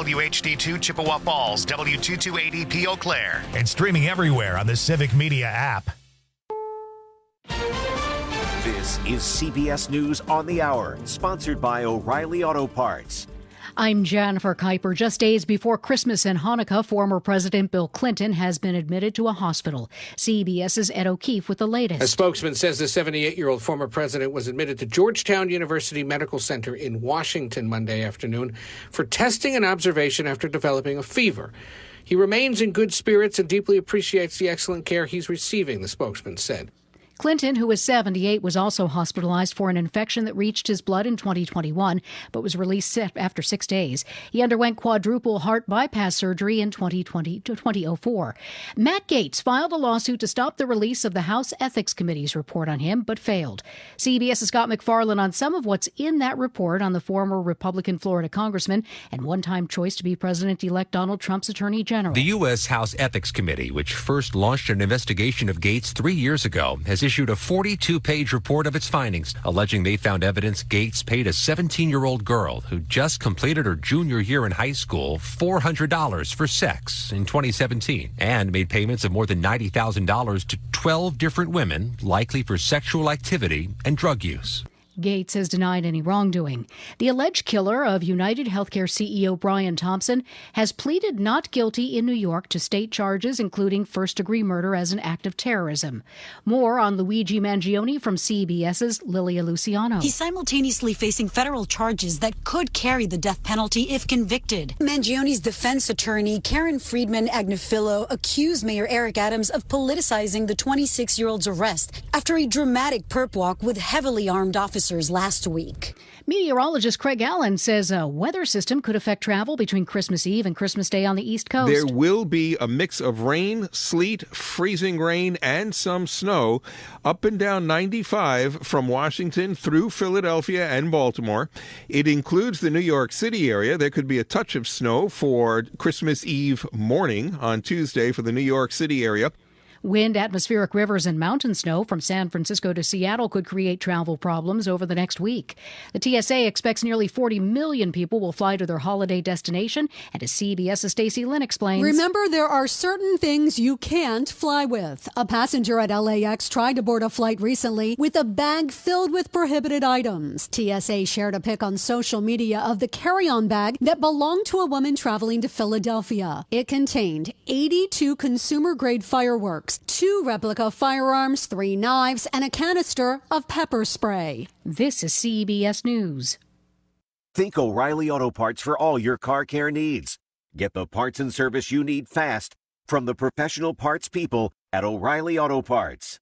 WHD2 Chippewa Falls, W228EP Eau Claire, and streaming everywhere on the Civic Media app. This is CBS News on the Hour, sponsored by O'Reilly Auto Parts. I'm Jennifer Kuiper. Just days before Christmas and Hanukkah, former President Bill Clinton has been admitted to a hospital. CBS's Ed O'Keefe with the latest. A spokesman says the 78-year-old former president was admitted to Georgetown University Medical Center in Washington Monday afternoon for testing and observation after developing a fever. He remains in good spirits and deeply appreciates the excellent care he's receiving, the spokesman said. Clinton, who was 78, was also hospitalized for an infection that reached his blood in 2021, but was released after 6 days. He underwent quadruple heart bypass surgery in 2004. Matt Gaetz filed a lawsuit to stop the release of the House Ethics Committee's report on him, but failed. CBS's Scott MacFarlane on some of what's in that report on the former Republican Florida congressman and one-time choice to be President-elect Donald Trump's attorney general. The U.S. House Ethics Committee, which first launched an investigation of Gaetz 3 years ago, has issued a 42-page report of its findings, alleging they found evidence Gaetz paid a 17-year-old girl who just completed her junior year in high school $400 for sex in 2017 and made payments of more than $90,000 to 12 different women, likely for sexual activity and drug use. Gaetz has denied any wrongdoing. The alleged killer of United Healthcare CEO Brian Thompson has pleaded not guilty in New York to state charges, including first-degree murder as an act of terrorism. More on Luigi Mangione from CBS's Lilia Luciano. He's simultaneously facing federal charges that could carry the death penalty if convicted. Mangione's defense attorney, Karen Friedman Agnifilo, accused Mayor Eric Adams of politicizing the 26-year-old's arrest after a dramatic perp walk with heavily armed officers last week. Meteorologist Craig Allen says a weather system could affect travel between Christmas Eve and Christmas Day on the East Coast. There will be a mix of rain, sleet, freezing rain, and some snow up and down 95 from Washington through Philadelphia and Baltimore. It includes the New York City area. There could be a touch of snow for Christmas Eve morning on Tuesday for the New York City area. Wind, atmospheric rivers, and mountain snow from San Francisco to Seattle could create travel problems over the next week. The TSA expects nearly 40 million people will fly to their holiday destination, and as CBS's Stacey Lynn explains... Remember, there are certain things you can't fly with. A passenger at LAX tried to board a flight recently with a bag filled with prohibited items. TSA shared a pic on social media of the carry-on bag that belonged to a woman traveling to Philadelphia. It contained 82 consumer-grade fireworks, 2 replica firearms, 3 knives, and a canister of pepper spray. This is CBS News. Think O'Reilly Auto Parts for all your car care needs. Get the parts and service you need fast from the professional parts people at O'Reilly Auto Parts.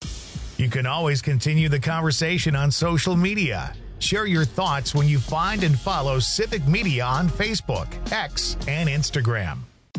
You can always continue the conversation on social media. Share your thoughts when you find and follow Civic Media on Facebook, X, and Instagram.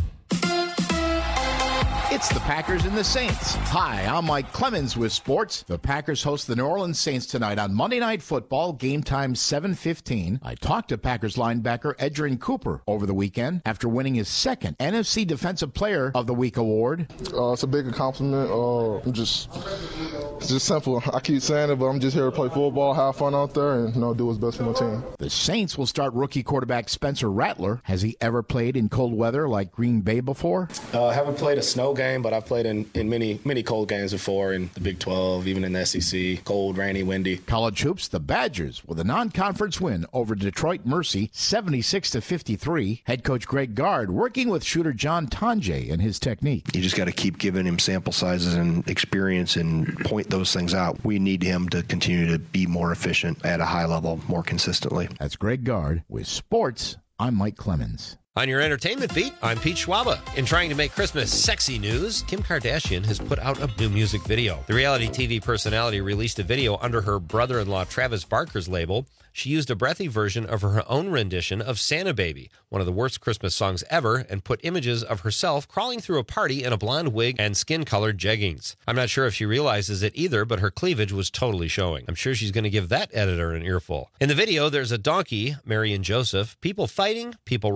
It's the Packers and the Saints. Hi, I'm Mike Clemens with sports. The Packers host the New Orleans Saints tonight on Monday Night Football, game time 7:15. I talked to Packers linebacker Edgerrin Cooper over the weekend after winning his second NFC Defensive Player of the Week award. It's a big accomplishment. It's just simple. I keep saying it, but I'm just here to play football, have fun out there, and do what's best for my team. The Saints will start rookie quarterback Spencer Rattler. Has he ever played in cold weather like Green Bay before? I haven't played a snow game, but I've played in many cold games before in the Big 12, even in the SEC. Cold, rainy, windy. College hoops, the Badgers with a non-conference win over Detroit Mercy, 76-53. Head coach Greg Gard working with shooter John Tonje and his technique. You just got to keep giving him sample sizes and experience and point those things out. We need him to continue to be more efficient at a high level more consistently. That's Greg Gard with sports. I'm Mike Clemens. On your entertainment beat, I'm Pete Schwaba. In trying to make Christmas sexy news, Kim Kardashian has put out a new music video. The reality TV personality released a video under her brother-in-law Travis Barker's label. She used a breathy version of her own rendition of Santa Baby, one of the worst Christmas songs ever, and put images of herself crawling through a party in a blonde wig and skin-colored jeggings. I'm not sure if she realizes it either, but her cleavage was totally showing. I'm sure she's going to give that editor an earful. In the video, there's a donkey, Mary and Joseph, people fighting, people raking money,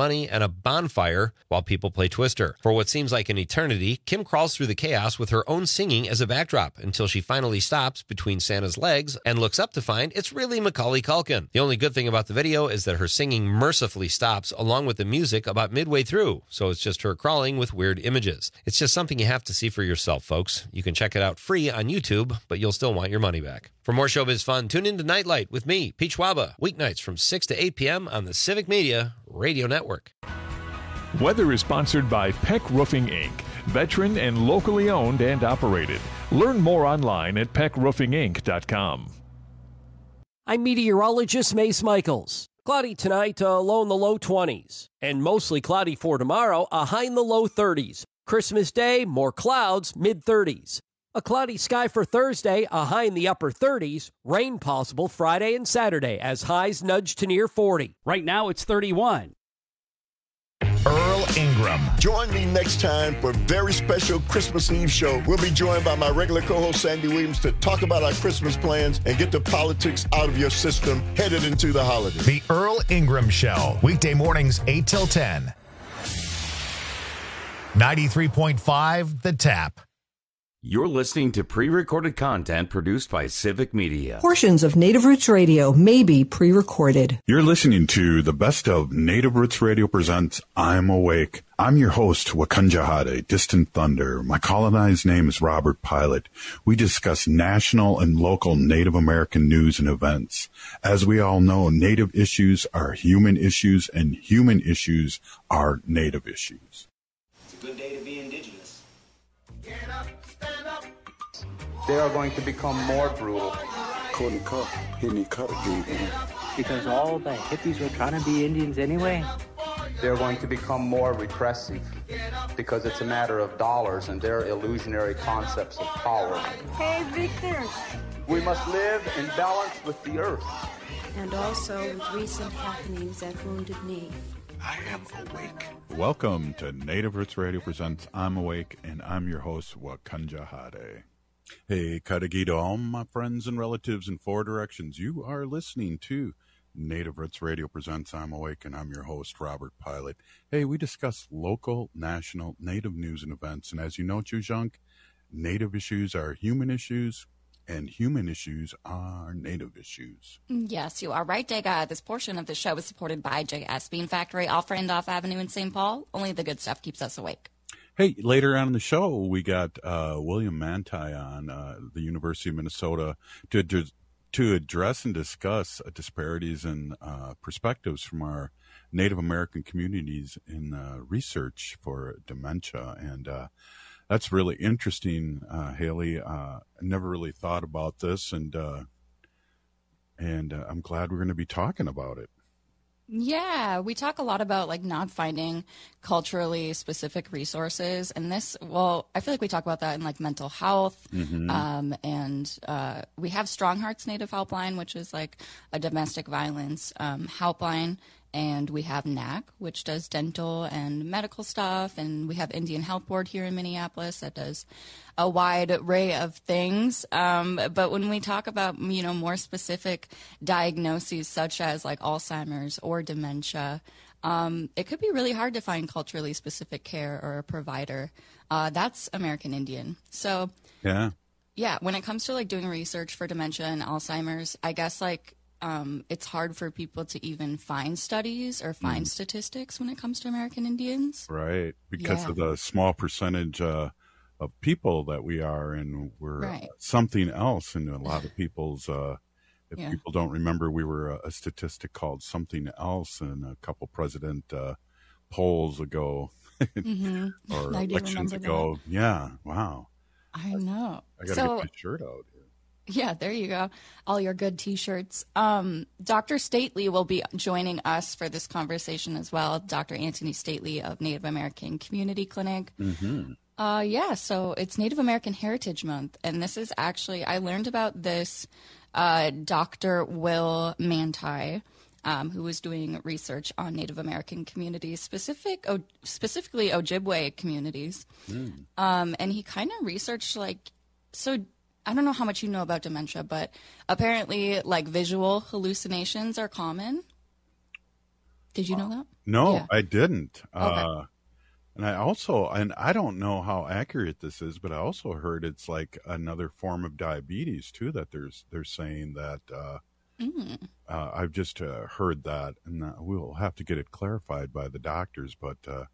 money and a bonfire while people play Twister. For what seems like an eternity, Kim crawls through the chaos with her own singing as a backdrop until she finally stops between Santa's legs and looks up to find it's really Macaulay Culkin. The only good thing about the video is that her singing mercifully stops along with the music about midway through, so it's just her crawling with weird images. It's just something you have to see for yourself, folks. You can check it out free on YouTube, but you'll still want your money back. For more showbiz fun, tune in to Nightlight with me, Pete Schwaba, weeknights from 6 to 8 p.m. on the Civic Media Radio Network. Weather is sponsored by Peck Roofing, Inc., veteran and locally owned and operated. Learn more online at peckroofinginc.com. I'm meteorologist Mace Michaels. Cloudy tonight, low in the low 20s. And mostly cloudy for tomorrow, a high in the low 30s. Christmas Day, more clouds, mid-30s. A cloudy sky for Thursday, a high in the upper 30s. Rain possible Friday and Saturday as highs nudge to near 40. Right now it's 31. Earl Ingram. Join me next time for a very special Christmas Eve show. We'll be joined by my regular co-host Sandy Williams to talk about our Christmas plans and get the politics out of your system headed into the holidays. The Earl Ingram Show. Weekday mornings 8 till 10. 93.5 The Tap. You're listening to pre-recorded content produced by Civic Media. Portions of Native Roots Radio may be pre-recorded. You're listening to the best of Native Roots Radio presents I'm Awake. I'm your host, Wakunjahade, Distant Thunder. My colonized name is Robert Pilot. We discuss national and local Native American news and events. As we all know, Native issues are human issues, and human issues are Native issues. It's a good day to be indigenous. Get up, stand up. They are going to become more brutal. Because all the hippies were trying to be Indians anyway. They're going to become more repressive because it's a matter of dollars and their illusionary concepts of power. Hey, Victor. We must live in balance with the earth. And also with recent happenings at Wounded Knee. I am awake. Welcome to Native Roots Radio presents I'm Awake, and I'm your host, Wakunjahade. Hey, Kadagito, all my friends and relatives in four directions. You are listening to Native Roots Radio presents I'm Awake, and I'm your host, Robert Pilot. Hey, we discuss local, national, Native news and events. And as you know, Chujunk, Native issues are human issues, and human issues are Native issues. Yes, you are right, Dega. This portion of the show is supported by J.S. Bean Factory off Randolph Avenue in St. Paul. Only the good stuff keeps us awake. Hey, later on in the show, we got William Manti on the University of Minnesota to address and discuss disparities and perspectives from our Native American communities in research for dementia. And that's really interesting, Haley. I never really thought about this, and I'm glad we're going to be talking about it. Yeah, we talk a lot about like not finding culturally specific resources, and this, well, I feel like we talk about that in like mental health, and we have Strong Hearts Native Helpline, which is like a domestic violence helpline, and we have NAC, which does dental and medical stuff, and we have Indian Health Board here in Minneapolis that does a wide array of things. But when we talk about, you know, more specific diagnoses such as like Alzheimer's or dementia, it could be really hard to find culturally specific care or a provider. That's American Indian. So yeah, when it comes to like doing research for dementia and Alzheimer's, I guess like it's hard for people to even find studies or find statistics when it comes to American Indians. Right, because of the small percentage of people that we are, and we're something else. And a lot of people's, if people don't remember, we were a statistic called something else in a couple president polls ago or elections ago. That. Yeah, wow. I know. I got to get my shirt out here. Yeah, there you go. All your good T-shirts. Dr. Stately will be joining us for this conversation as well. Dr. Anthony Stately of Native American Community Clinic. So it's Native American Heritage Month. And this is actually, I learned about this Dr. Will Manti, who was doing research on Native American communities, specifically Ojibwe communities. And he kind of researched I don't know how much you know about dementia, but apparently like visual hallucinations are common. Did you know that? No, Yeah. I didn't. Okay. And I don't know how accurate this is, but I also heard it's like another form of diabetes too, that they're saying that, I've just heard that, and we'll have to get it clarified by the doctors. But,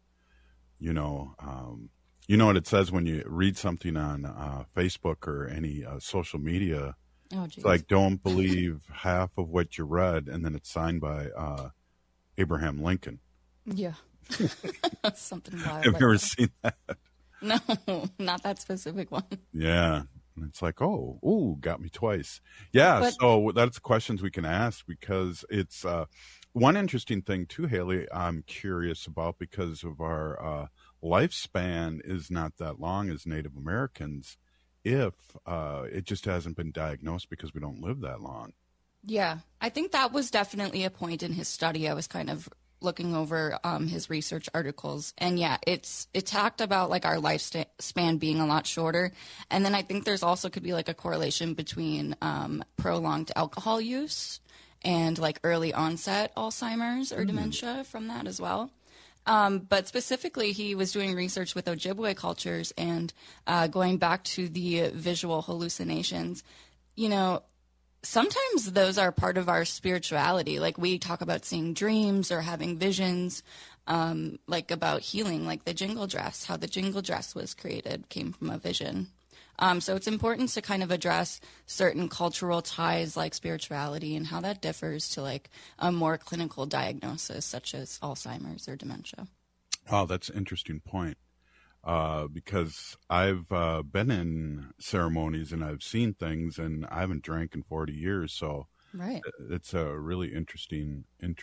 you know what it says when you read something on Facebook or any social media. Oh, it's like, don't believe half of what you read, and then it's signed by Abraham Lincoln. Yeah. Something wild. Have you ever seen that? No, not that specific one. Yeah. And it's like, got me twice. Yeah. So that's questions we can ask, because it's one interesting thing too, Haley, I'm curious about, because of our lifespan is not that long as Native Americans, if it just hasn't been diagnosed because we don't live that long. Yeah, I think that was definitely a point in his study. I was kind of looking over his research articles, and yeah, it talked about like our lifespan being a lot shorter, and then I think there's also could be like a correlation between prolonged alcohol use and like early onset Alzheimer's or dementia from that as well. But specifically, he was doing research with Ojibwe cultures and going back to the visual hallucinations. You know, sometimes those are part of our spirituality. Like we talk about seeing dreams or having visions, like about healing, like the jingle dress, how the jingle dress was created came from a vision. So it's important to kind of address certain cultural ties like spirituality and how that differs to like a more clinical diagnosis such as Alzheimer's or dementia. Oh, that's an interesting point. Because I've been in ceremonies and I've seen things, and I haven't drank in 40 years. So right. It's a really interesting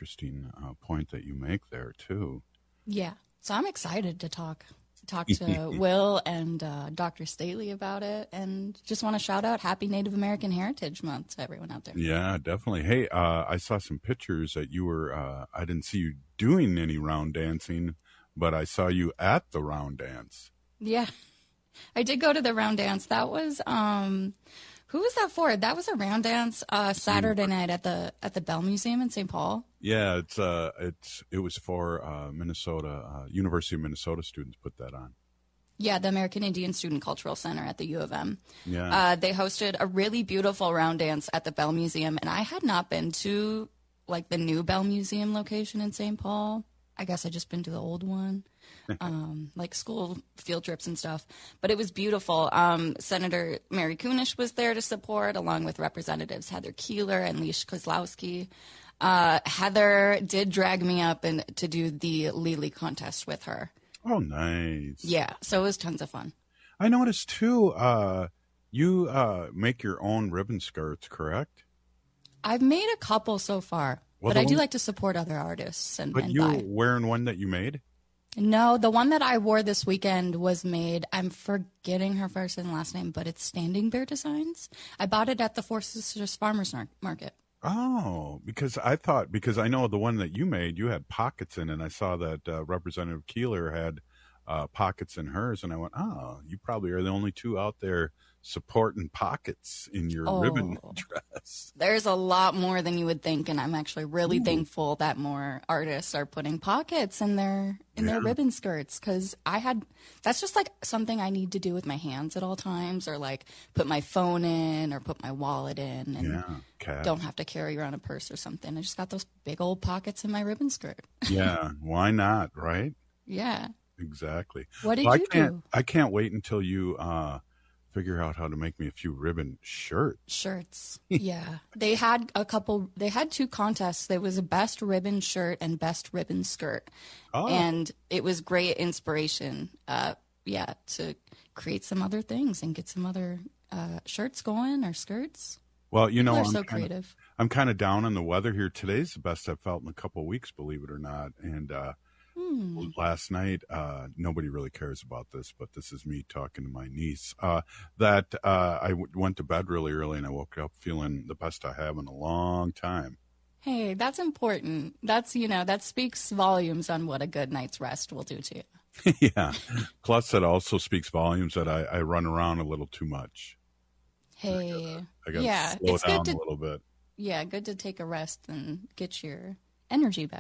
point that you make there too. Yeah. So I'm excited to talk to Will and Dr. Staley about it, and just want to shout out Happy Native American Heritage Month to everyone out there. Yeah, definitely. Hey, I saw some pictures that you were, I didn't see you doing any round dancing, but I saw you at the round dance. Yeah, I did go to the round dance. That was, who was that for? That was a round dance Saturday night at the Bell Museum in St. Paul. Yeah, it was for Minnesota, University of Minnesota students put that on. Yeah, the American Indian Student Cultural Center at the U of M. Yeah. They hosted a really beautiful round dance at the Bell Museum, and I had not been to like the new Bell Museum location in St. Paul. I guess I just been to the old one, like school field trips and stuff. But it was beautiful. Senator Mary Kunesh was there to support, along with Representatives Heather Keeler and Leish Kozlowski. Heather did drag me up to do the Lili contest with her. Oh, nice. Yeah, so it was tons of fun. I noticed, too, you make your own ribbon skirts, correct? I've made a couple so far, but I do like to support other artists and But you buy. wearing one that you made? No, the one that I wore this weekend was made, I'm forgetting her first and last name, but it's Standing Bear Designs. I bought it at the Four Sisters Farmers Market. Oh, because I know the one that you made, you had pockets in it. And I saw that Representative Keeler had pockets in hers, and I went, oh, you probably are the only two out there supporting pockets in your ribbon dress. There's a lot more than you would think, and I'm actually really thankful that more artists are putting pockets in their ribbon skirts, because that's just like something I need to do with my hands at all times, or like put my phone in or put my wallet in, and don't have to carry around a purse or something. I just got those big old pockets in my ribbon skirt. Yeah, why not, right? Yeah. Exactly. What did you do? I can't wait until you figure out how to make me a few ribbon shirts. Yeah. They had two contests. There was a best ribbon shirt and best ribbon skirt. Oh. And it was great inspiration, to create some other things and get some other shirts going or skirts. Well, People are so creative. I'm kind of down on the weather here. Today's the best I've felt in a couple of weeks, believe it or not. And last night, nobody really cares about this, but this is me talking to my niece, that I went to bed really early, and I woke up feeling the best I have in a long time. Hey, that's important. That speaks volumes on what a good night's rest will do to you. Yeah. Plus, it also speaks volumes that I run around a little too much. Hey. I gotta slow down a little bit. Yeah, good to take a rest and get your energy back up.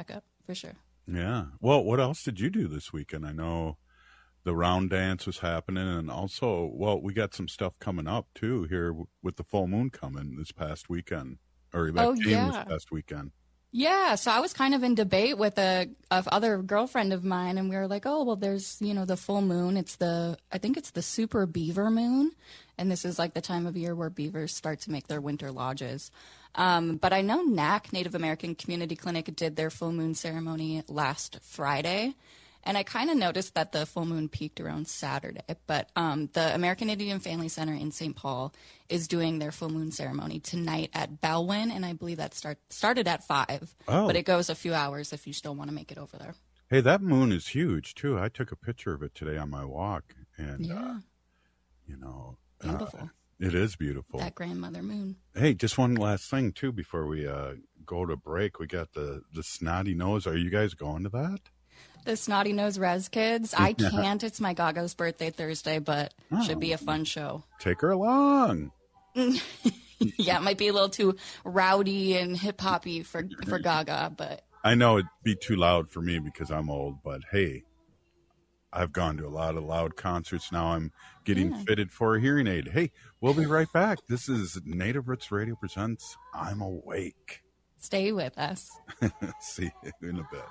for sure. Yeah. Well, what else did you do this weekend? I know the round dance was happening, and also, well, we got some stuff coming up too here with the full moon coming this past weekend, or that came this past weekend. Yeah, so I was kind of in debate with a other girlfriend of mine, and we were like, oh, well, there's, the full moon. I think it's the super beaver moon, and this is like the time of year where beavers start to make their winter lodges. But I know NAC, Native American Community Clinic, did their full moon ceremony last Friday, and I kind of noticed that the full moon peaked around Saturday. But the American Indian Family Center in St. Paul is doing their full moon ceremony tonight at Bellwyn, and I believe that started at 5. Oh. But it goes a few hours if you still want to make it over there. Hey, that moon is huge, too. I took a picture of it today on my walk, and, beautiful. It is beautiful. That grandmother moon. Hey, just one last thing, too, before we go to break. We got the Snotty Nose. Are you guys going to that? The Snotty Nose Res Kids. I can't. It's my Gaga's birthday Thursday, but should be a fun show. Take her along. Yeah, it might be a little too rowdy and hip-hoppy for Gaga, but... I know it'd be too loud for me because I'm old, but hey, I've gone to a lot of loud concerts. Now I'm getting fitted for a hearing aid. Hey, we'll be right back. This is Native Roots Radio presents I'm Awake. Stay with us. See you in a bit.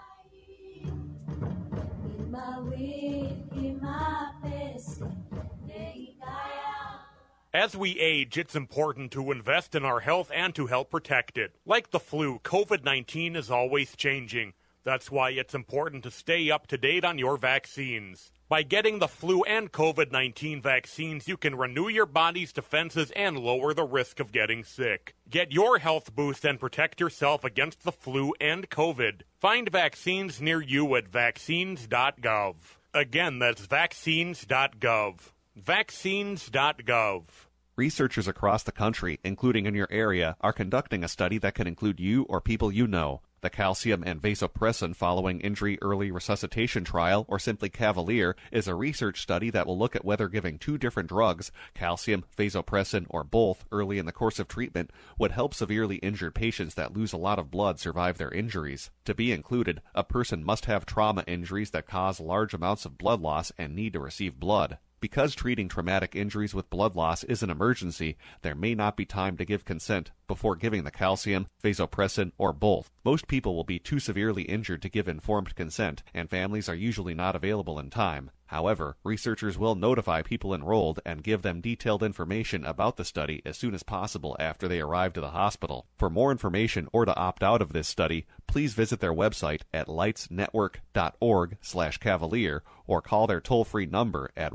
As we age, it's important to invest in our health and to help protect it. Like the flu, COVID-19 is always changing. That's why it's important to stay up to date on your vaccines. By getting the flu and COVID-19 vaccines, you can renew your body's defenses and lower the risk of getting sick. Get your health boost and protect yourself against the flu and COVID. Find vaccines near you at vaccines.gov. Again, that's vaccines.gov. Vaccines.gov. Researchers across the country, including in your area, are conducting a study that can include you or people you know. The calcium and vasopressin following injury early resuscitation trial, or simply Cavalier, is a research study that will look at whether giving 2 different drugs, calcium, vasopressin, or both, early in the course of treatment would help severely injured patients that lose a lot of blood survive their injuries. To be included, a person must have trauma injuries that cause large amounts of blood loss and need to receive blood. Because treating traumatic injuries with blood loss is an emergency, there may not be time to give consent before giving the calcium, vasopressin, or both. Most people will be too severely injured to give informed consent, and families are usually not available in time. However, researchers will notify people enrolled and give them detailed information about the study as soon as possible after they arrive to the hospital. For more information or to opt out of this study, please visit their website at lightsnetwork.org/Cavalier or call their toll-free number at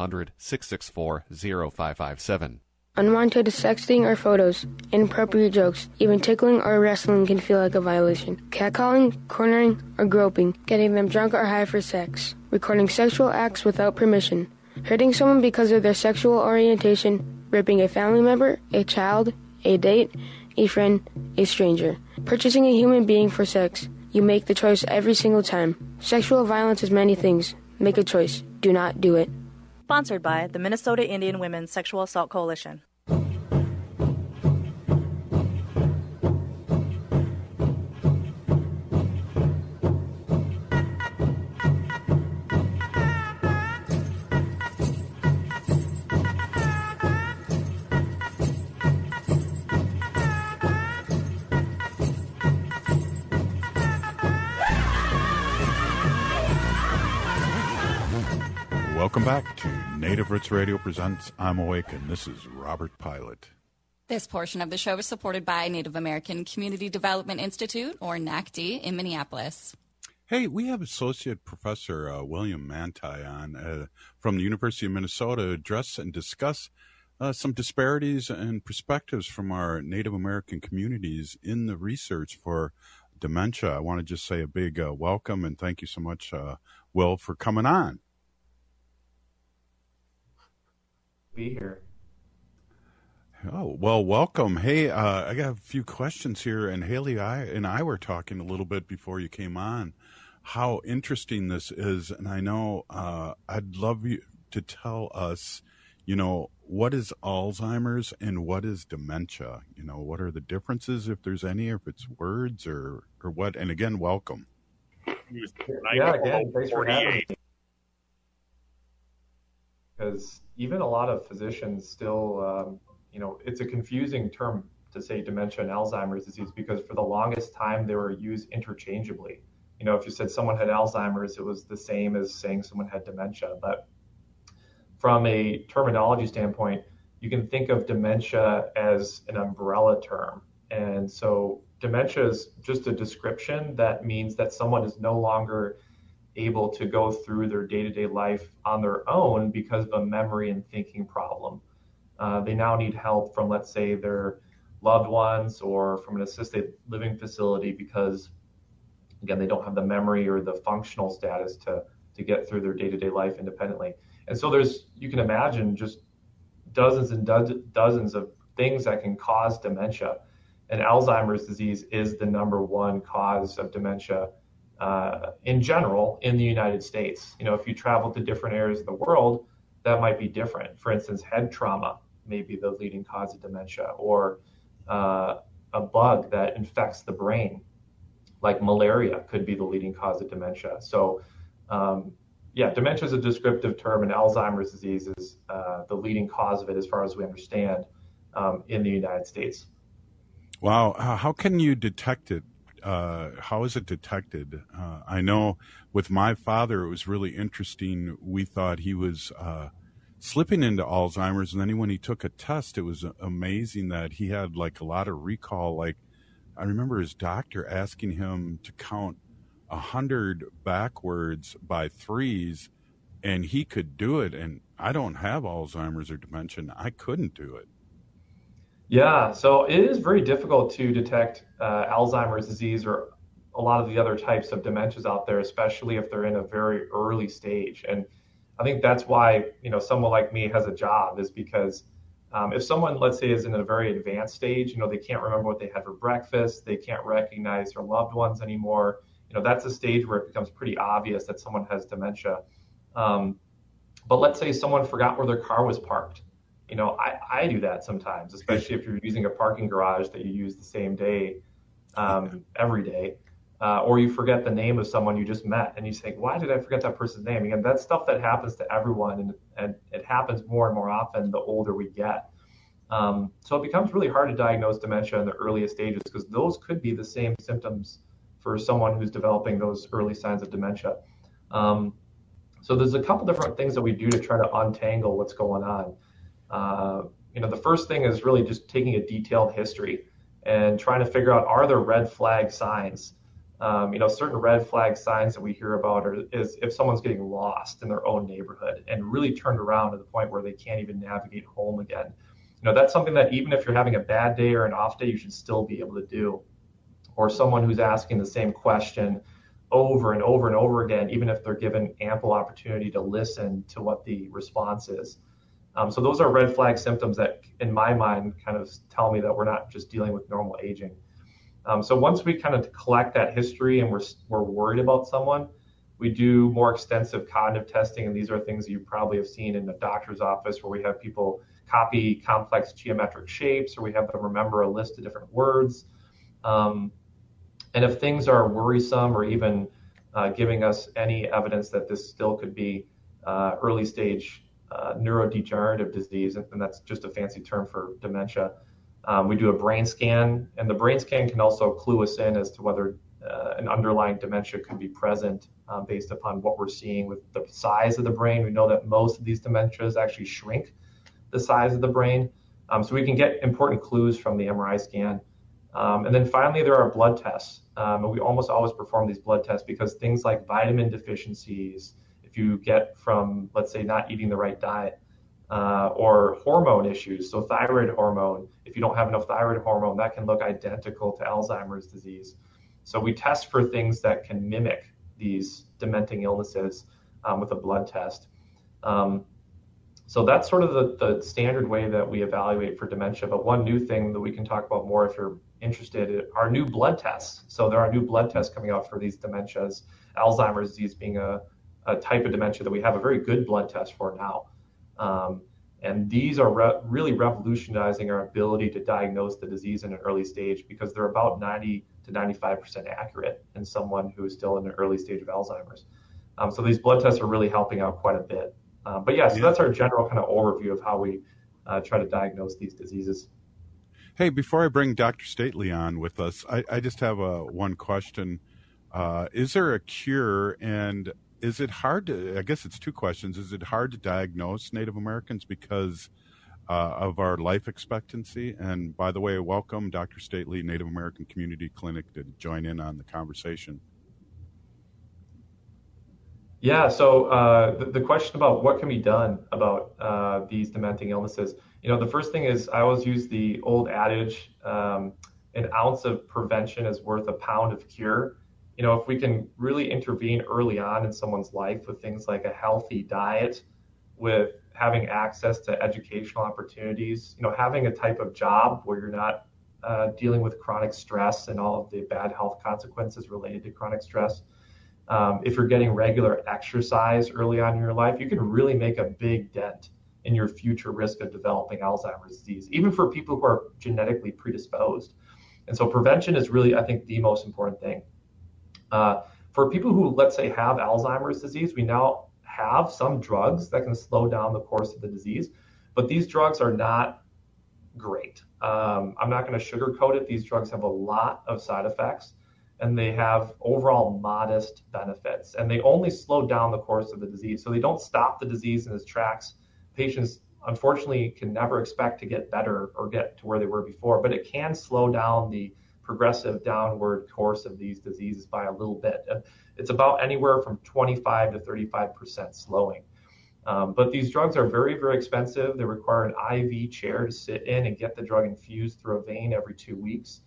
1-800-664-0557. Unwanted sexting or photos, inappropriate jokes, even tickling or wrestling can feel like a violation. Catcalling, cornering, or groping, getting them drunk or high for sex, recording sexual acts without permission, hurting someone because of their sexual orientation, raping a family member, a child, a date, a friend, a stranger, purchasing a human being for sex. You make the choice every single time. Sexual violence is many things. Make a choice. Do not do it. Sponsored by the Minnesota Indian Women's Sexual Assault Coalition. Welcome back to Native Roots Radio presents I'm Awake, and this is Robert Pilot. This portion of the show is supported by Native American Community Development Institute, or NACD, in Minneapolis. Hey, we have Associate Professor William Manti on from the University of Minnesota to address and discuss some disparities and perspectives from our Native American communities in the research for dementia. I want to just say a big welcome and thank you so much, Will, for coming on. Be here. Oh, well, welcome. Hey, I got a few questions here, and Haley and I were talking a little bit before you came on how interesting this is, and I know I'd love you to tell us, what is Alzheimer's and what is dementia? What are the differences, if there's any, if it's words or what? And again, welcome. again, thanks for having me. Because even a lot of physicians still, it's a confusing term to say dementia and Alzheimer's disease, because for the longest time they were used interchangeably. If you said someone had Alzheimer's, it was the same as saying someone had dementia. But from a terminology standpoint, you can think of dementia as an umbrella term. And so dementia is just a description that means that someone is no longer able to go through their day-to-day life on their own because of a memory and thinking problem. They now need help from, let's say, their loved ones or from an assisted living facility because, again, they don't have the memory or the functional status to get through their day-to-day life independently. And so you can imagine just dozens and dozens of things that can cause dementia. And Alzheimer's disease is the number one cause of dementia in general in the United States. If you travel to different areas of the world, that might be different. For instance, head trauma may be the leading cause of dementia, or a bug that infects the brain, like malaria, could be the leading cause of dementia. So, dementia is a descriptive term, and Alzheimer's disease is the leading cause of it, as far as we understand, in the United States. Wow. How can you detect it? How is it detected? I know with my father, it was really interesting. We thought he was slipping into Alzheimer's, and then when he took a test, it was amazing that he had like a lot of recall. Like, I remember his doctor asking him to count 100 backwards by threes, and he could do it. And I don't have Alzheimer's or dementia. I couldn't do it. Yeah, so it is very difficult to detect Alzheimer's disease or a lot of the other types of dementias out there, especially if they're in a very early stage. And I think that's why, someone like me has a job, is because if someone, let's say, is in a very advanced stage, they can't remember what they had for breakfast, they can't recognize their loved ones anymore, that's a stage where it becomes pretty obvious that someone has dementia. But let's say someone forgot where their car was parked. I do that sometimes, especially if you're using a parking garage that you use the same day, every day, or you forget the name of someone you just met and you think, why did I forget that person's name? Again, that's stuff that happens to everyone, and it happens more and more often the older we get. So it becomes really hard to diagnose dementia in the earliest stages, because those could be the same symptoms for someone who's developing those early signs of dementia. So there's a couple different things that we do to try to untangle what's going on. The first thing is really just taking a detailed history and trying to figure out, are there red flag signs? Certain red flag signs that we hear about is if someone's getting lost in their own neighborhood and really turned around to the point where they can't even navigate home again. That's something that even if you're having a bad day or an off day, you should still be able to do. Or someone who's asking the same question over and over and over again, even if they're given ample opportunity to listen to what the response is. So those are red flag symptoms that, in my mind, kind of tell me that we're not just dealing with normal aging. So once we kind of collect that history and we're worried about someone, we do more extensive cognitive testing. And these are things you probably have seen in the doctor's office, where we have people copy complex geometric shapes, or we have them remember a list of different words. And if things are worrisome, or even giving us any evidence that this still could be early stage neurodegenerative disease, and that's just a fancy term for dementia, we do a brain scan, and the brain scan can also clue us in as to whether an underlying dementia could be present based upon what we're seeing with the size of the brain. We know that most of these dementias actually shrink the size of the brain, so we can get important clues from the MRI scan. And then finally, there are blood tests, and we almost always perform these blood tests because things like vitamin deficiencies, if you get from, let's say, not eating the right diet, or hormone issues, so thyroid hormone, if you don't have enough thyroid hormone, that can look identical to Alzheimer's disease. So we test for things that can mimic these dementing illnesses with a blood test. So that's sort of the standard way that we evaluate for dementia. But one new thing that we can talk about more if you're interested are new blood tests. So there are new blood tests coming out for these dementias, Alzheimer's disease being a type of dementia that we have a very good blood test for now. And these are really revolutionizing our ability to diagnose the disease in an early stage, because they're about 90 to 95% accurate in someone who is still in the early stage of Alzheimer's. So these blood tests are really helping out quite a bit. But yeah, so that's our general kind of overview of how we try to diagnose these diseases. Hey, before I bring Dr. Stately on with us, I just have one question. Is there a cure, and is it hard to, I guess it's two questions, is it hard to diagnose Native Americans because of our life expectancy? And by the way, welcome Dr. Stately, Native American Community Clinic, to join in on the conversation. Yeah, so the question about what can be done about these dementing illnesses, the first thing is I always use the old adage, an ounce of prevention is worth a pound of cure. If we can really intervene early on in someone's life with things like a healthy diet, with having access to educational opportunities, having a type of job where you're not dealing with chronic stress and all of the bad health consequences related to chronic stress. If you're getting regular exercise early on in your life, you can really make a big dent in your future risk of developing Alzheimer's disease, even for people who are genetically predisposed. And so prevention is really, I think, the most important thing. For people who, let's say, have Alzheimer's disease, we now have some drugs that can slow down the course of the disease, but these drugs are not great. I'm not going to sugarcoat it. These drugs have a lot of side effects, and they have overall modest benefits, and they only slow down the course of the disease. So they don't stop the disease in its tracks. Patients, unfortunately, can never expect to get better or get to where they were before, but it can slow down the progressive downward course of these diseases by a little bit. It's about anywhere from 25 to 35% slowing. But these drugs are very, very expensive. They require an IV chair to sit in and get the drug infused through a vein every 2 weeks.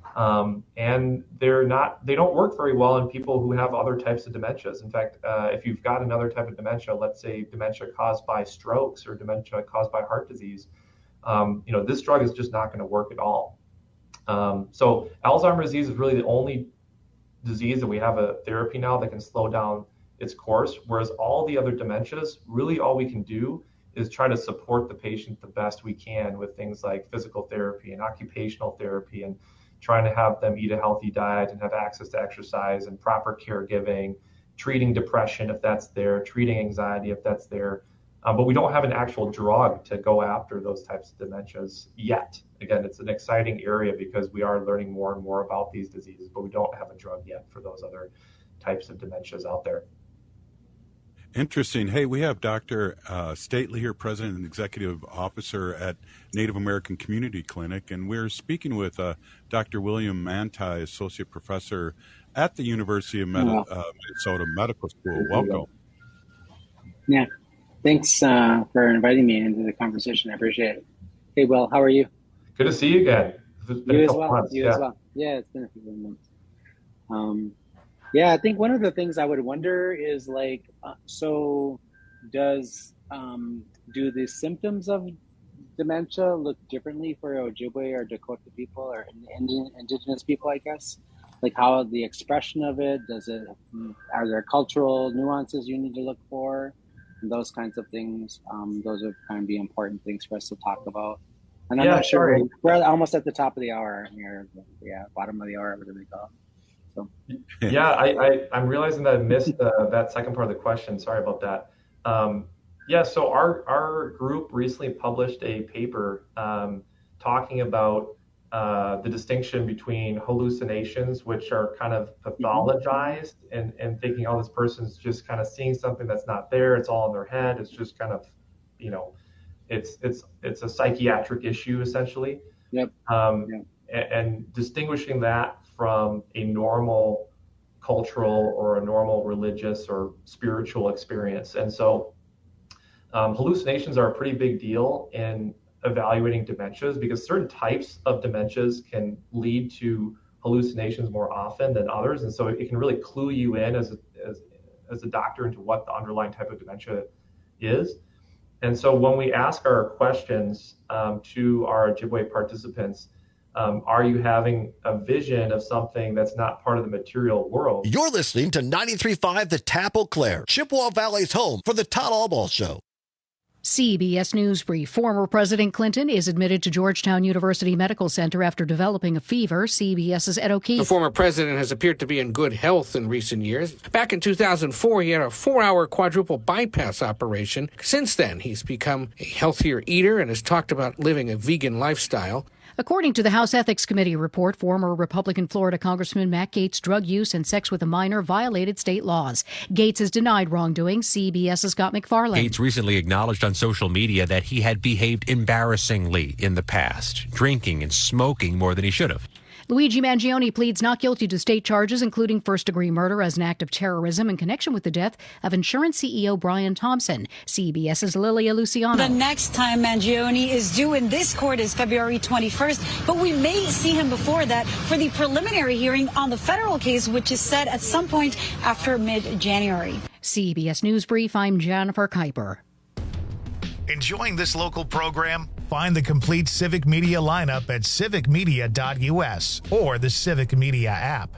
And they don't work very well in people who have other types of dementias. In fact, if you've got another type of dementia, let's say dementia caused by strokes or dementia caused by heart disease, this drug is just not going to work at all. So Alzheimer's disease is really the only disease that we have a therapy now that can slow down its course, whereas all the other dementias, really all we can do is try to support the patient the best we can with things like physical therapy and occupational therapy, and trying to have them eat a healthy diet and have access to exercise and proper caregiving, treating depression if that's there, treating anxiety if that's there. But we don't have an actual drug to go after those types of dementias yet. Again, it's an exciting area because we are learning more and more about these diseases, but we don't have a drug yet for those other types of dementias out there. Interesting. Hey, we have Dr. Stately here, President and Executive Officer at Native American Community Clinic, and we're speaking with Dr. William Manti, Associate Professor at the University of Minnesota Medical School. Welcome. Yeah, thanks for inviting me into the conversation. I appreciate it. Hey, Will, how are you? Good to see you again. It's been you as well. Months. You as well. Yeah, it's been a few months. Yeah, I think one of the things I would wonder is so do the symptoms of dementia look differently for Ojibwe or Dakota people or indigenous people, I guess? Like how the expression of it, are there cultural nuances you need to look for? And those kinds of things. Those would kind of be important things for us to talk about. And I'm not sure, we're almost at the top of the hour here. Yeah, bottom of the hour, whatever they call it. So. Yeah, I'm realizing that I missed that second part of the question. Sorry about that. So our group recently published a paper talking about the distinction between hallucinations, which are kind of pathologized and thinking, oh, this person's just kind of seeing something that's not there. It's all in their head. It's just kind of, it's a psychiatric issue essentially. Yep. And distinguishing that from a normal cultural or a normal religious or spiritual experience. And so hallucinations are a pretty big deal in evaluating dementias because certain types of dementias can lead to hallucinations more often than others. And so it can really clue you in as a doctor into what the underlying type of dementia is. And so when we ask our questions to our Ojibwe participants, are you having a vision of something that's not part of the material world? You're listening to 93.5 The Tap Eau Claire, Chippewa Valley's home for the Todd Albaugh Show. CBS News Brief. Former President Clinton is admitted to Georgetown University Medical Center after developing a fever. CBS's Ed O'Keefe. The former president has appeared to be in good health in recent years. Back in 2004, he had a 4-hour quadruple bypass operation. Since then, he's become a healthier eater and has talked about living a vegan lifestyle. According to the House Ethics Committee report, former Republican Florida Congressman Matt Gaetz' drug use and sex with a minor violated state laws. Gaetz has denied wrongdoing. CBS's Scott McFarland. Gaetz recently acknowledged on social media that he had behaved embarrassingly in the past, drinking and smoking more than he should have. Luigi Mangione pleads not guilty to state charges, including first-degree murder as an act of terrorism in connection with the death of insurance CEO Brian Thompson. CBS's Lilia Luciano. The next time Mangione is due in this court is February 21st, but we may see him before that for the preliminary hearing on the federal case, which is set at some point after mid-January. CBS News Brief, I'm Jennifer Kuiper. Enjoying this local program? Find the complete Civic Media lineup at civicmedia.us or the Civic Media app.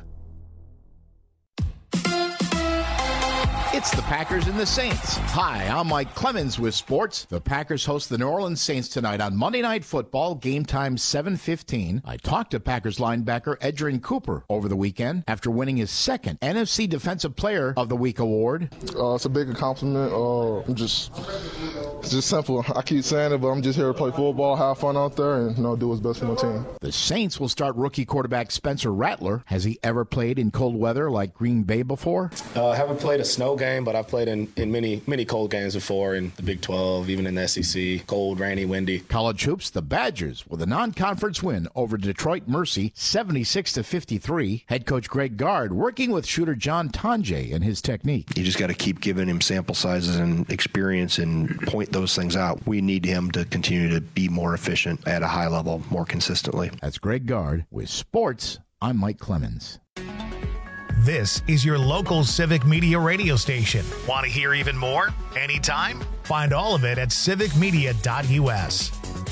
It's the Packers and the Saints. Hi, I'm Mike Clemens with sports. The Packers host the New Orleans Saints tonight on Monday Night Football, game time 7:15. I talked to Packers linebacker Edgerrin Cooper over the weekend after winning his second NFC Defensive Player of the Week award. It's a big accomplishment. It's just simple. I keep saying it, but I'm just here to play football, have fun out there, and do what's best for my team. The Saints will start rookie quarterback Spencer Rattler. Has he ever played in cold weather like Green Bay before? I haven't played a snow game, but I've played in many cold games before in the Big 12, even in the SEC. Cold, rainy, windy. College hoops, the Badgers with a non-conference win over Detroit Mercy, 76-53. Head coach Greg Gard working with shooter John Tonje and his technique. You just got to keep giving him sample sizes and experience and point those things out. We need him to continue to be more efficient at a high level more consistently. That's Greg Gard with sports. I'm Mike Clemens. This is your local Civic Media radio station. Want to hear even more? Anytime? Find all of it at civicmedia.us.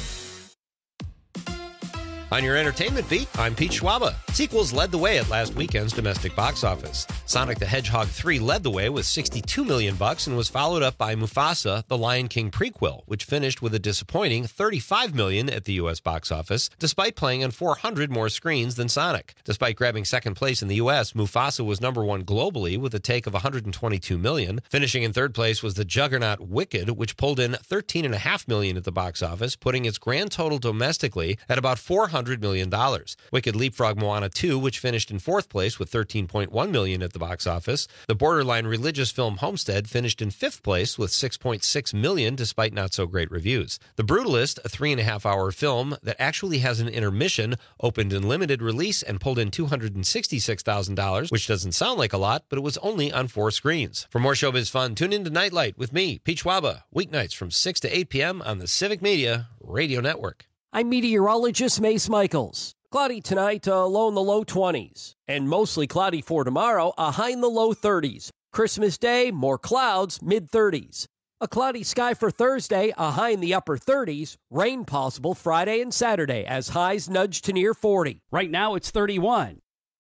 On your entertainment beat, I'm Pete Schwaba. Sequels led the way at last weekend's domestic box office. Sonic the Hedgehog 3 led the way with $62 million and was followed up by Mufasa, the Lion King prequel, which finished with a disappointing $35 million at the U.S. box office, despite playing on 400 more screens than Sonic. Despite grabbing second place in the U.S., Mufasa was number one globally with a take of $122 million. Finishing in third place was the juggernaut Wicked, which pulled in $13.5 million at the box office, putting its grand total domestically at about $400 million. Wicked leapfrogged Moana 2, which finished in fourth place with $13.1 million at the box office. The borderline religious film Homestead finished in fifth place with $6.6 million, despite not so great reviews. The Brutalist, a 3.5-hour film that actually has an intermission, opened in limited release and pulled in $266,000, which doesn't sound like a lot, but it was only on 4 screens. For more showbiz fun, tune in to Nightlight with me, Pete Schwaba, weeknights from 6 to 8 p.m. on the Civic Media Radio Network. I'm meteorologist Mace Michaels. Cloudy tonight, low in the low 20s. And mostly cloudy for tomorrow, a high in the low 30s. Christmas Day, more clouds, mid-30s. A cloudy sky for Thursday, a high in the upper 30s. Rain possible Friday and Saturday as highs nudge to near 40. Right now it's 31.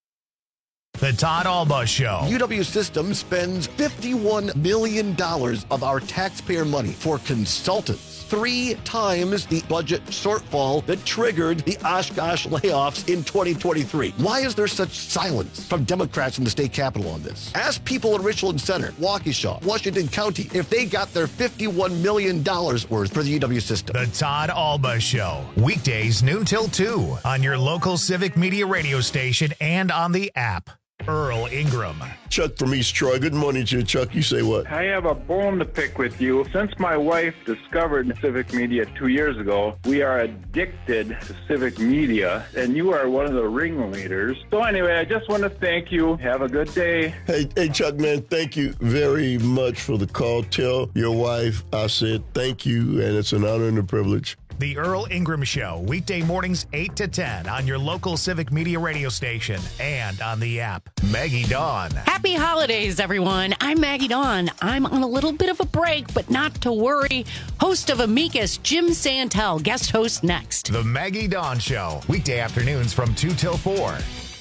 The Todd Alba Show. UW Systems spends $51 million of our taxpayer money for consultants. 3 times the budget shortfall that triggered the Oshkosh layoffs in 2023. Why is there such silence from Democrats in the state capitol on this? Ask people in Richland Center, Waukesha, Washington County, if they got their $51 million worth for the UW system. The Todd Alba Show. Weekdays noon till 2 on your local Civic Media radio station and on the app. Earl Ingram. Chuck from East Troy. Good morning to you, Chuck. You say what? I have a bone to pick with you. Since my wife discovered Civic Media 2 years ago, we are addicted to Civic Media, and you are one of the ringleaders. So anyway, I just want to thank you. Have a good day. Hey, Chuck, man, thank you very much for the call. Tell your wife I said thank you, and it's an honor and a privilege. The Earl Ingram Show, weekday mornings 8 to 10 on your local Civic Media radio station and on the app. Maggie Dawn. Happy holidays, everyone. I'm Maggie Dawn. I'm on a little bit of a break, but not to worry. Host of Amicus, Jim Santel, guest host next. The Maggie Dawn Show, weekday afternoons from 2 till 4.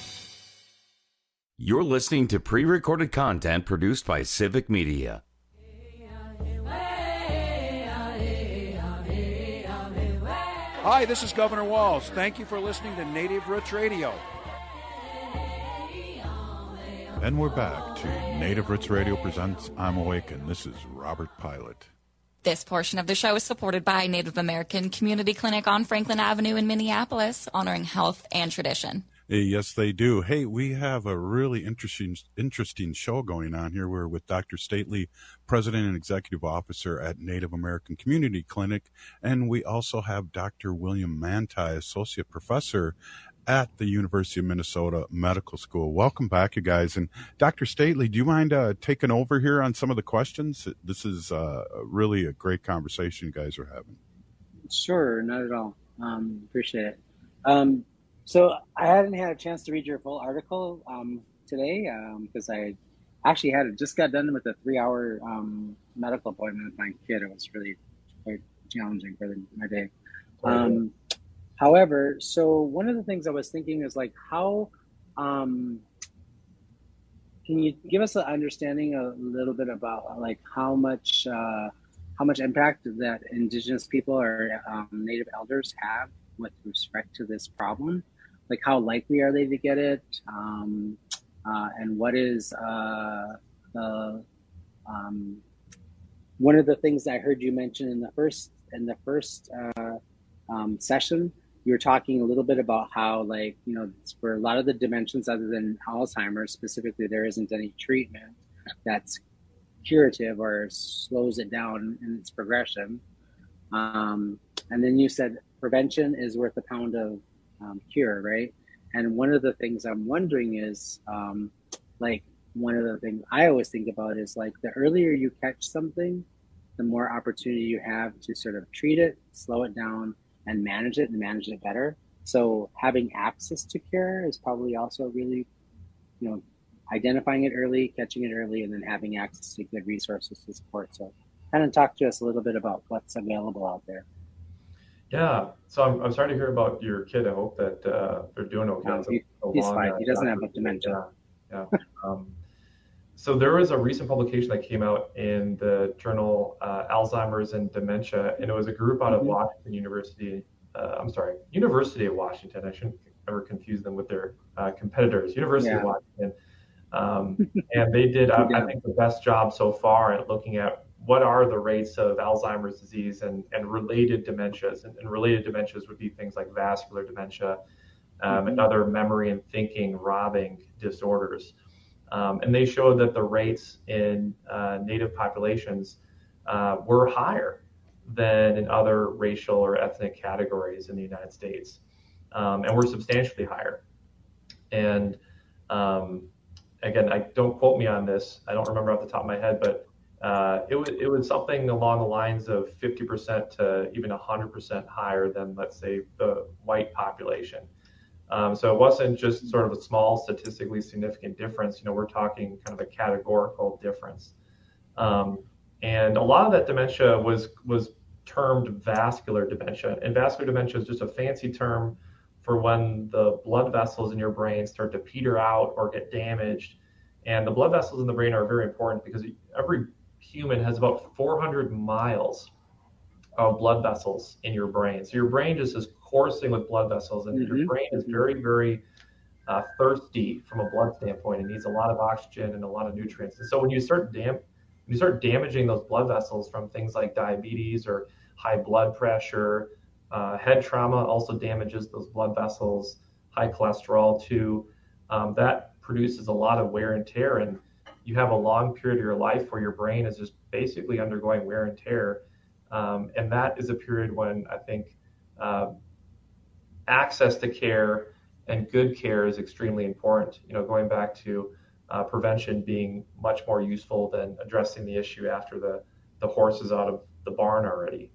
You're listening to pre-recorded content produced by Civic Media. Hi, this is Governor Walz. Thank you for listening to Native Roots Radio. And we're back to Native Roots Radio presents I'm Awake, and this is Robert Pilot. This portion of the show is supported by Native American Community Clinic on Franklin Avenue in Minneapolis, honoring health and tradition. Yes, they do. Hey, we have a really interesting show going on here. We're with Dr. Stately, President and Executive Officer at Native American Community Clinic, and we also have Dr. William Manti, Associate Professor at the University of Minnesota Medical School. Welcome back, you guys. And Dr. Stately, do you mind taking over here on some of the questions? This is really a great conversation you guys are having. Sure, not at all. Appreciate it. So I hadn't had a chance to read your full article today because I actually just got done with a 3-hour medical appointment with my kid. It was really quite challenging for my day. However, so one of the things I was thinking is like how can you give us an understanding a little bit about like how much impact that Indigenous people or Native elders have with respect to this problem? Like how likely are they to get it? And what is one of the things I heard you mention in the first session? You were talking a little bit about how, like, you know, for a lot of the dimensions other than Alzheimer's specifically, there isn't any treatment that's curative or slows it down in its progression. And then you said prevention is worth a pound of cure, right? And one of the things I'm wondering is, like, one of the things I always think about is, like, the earlier you catch something, the more opportunity you have to sort of treat it, slow it down, and manage it better. So having access to care is probably also really, you know, identifying it early, catching it early, and then having access to good resources to support. So kind of talk to us a little bit about what's available out there. Yeah, so I'm sorry to hear about your kid. I hope that they're doing okay. He's fine. He doesn't have dementia. Yeah. So there was a recent publication that came out in the journal Alzheimer's and Dementia, and it was a group out of Washington University. University of Washington. I shouldn't ever confuse them with their competitors. University of Washington. And they did, I think, the best job so far at looking at what are the rates of Alzheimer's disease and related dementias. And related dementias would be things like vascular dementia and other memory and thinking robbing disorders. And they showed that the rates in Native populations were higher than in other racial or ethnic categories in the United States, and were substantially higher. And again, don't quote me on this. I don't remember off the top of my head, but it was something along the lines of 50% to even 100% higher than, let's say, the white population. So it wasn't just sort of a small statistically significant difference. You know, we're talking kind of a categorical difference. And a lot of that dementia was termed vascular dementia. And vascular dementia is just a fancy term for when the blood vessels in your brain start to peter out or get damaged. And the blood vessels in the brain are very important because every human has about 400 miles of blood vessels in your brain. So your brain just is coursing with blood vessels, and your brain is very, very thirsty from a blood standpoint. It needs a lot of oxygen and a lot of nutrients. And so when you start damaging those blood vessels from things like diabetes or high blood pressure, head trauma also damages those blood vessels, high cholesterol too. That produces a lot of wear and tear, and you have a long period of your life where your brain is just basically undergoing wear and tear. And that is a period when I think access to care and good care is extremely important. You know, going back to prevention being much more useful than addressing the issue after the horse is out of the barn already.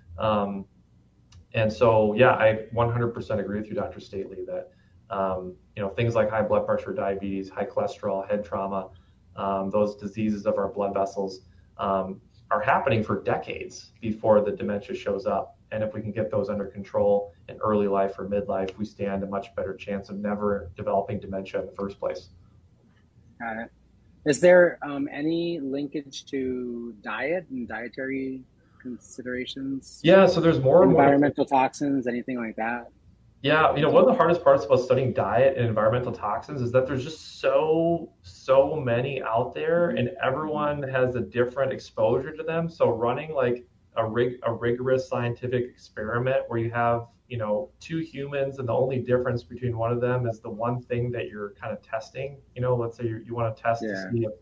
And so, yeah, I 100% agree with you, Dr. Stately, that you know, things like high blood pressure, diabetes, high cholesterol, head trauma, those diseases of our blood vessels are happening for decades before the dementia shows up. And if we can get those under control in early life or midlife, we stand a much better chance of never developing dementia in the first place. Got it. Is there any linkage to diet and dietary considerations? Yeah, so there's more and more environmental toxins, anything like that. Yeah, one of the hardest parts about studying diet and environmental toxins is that there's just so many out there, and everyone has a different exposure to them. So running like a rigorous scientific experiment where you have, 2 humans, and the only difference between one of them is the one thing that you're kind of testing. Let's say you want to test to see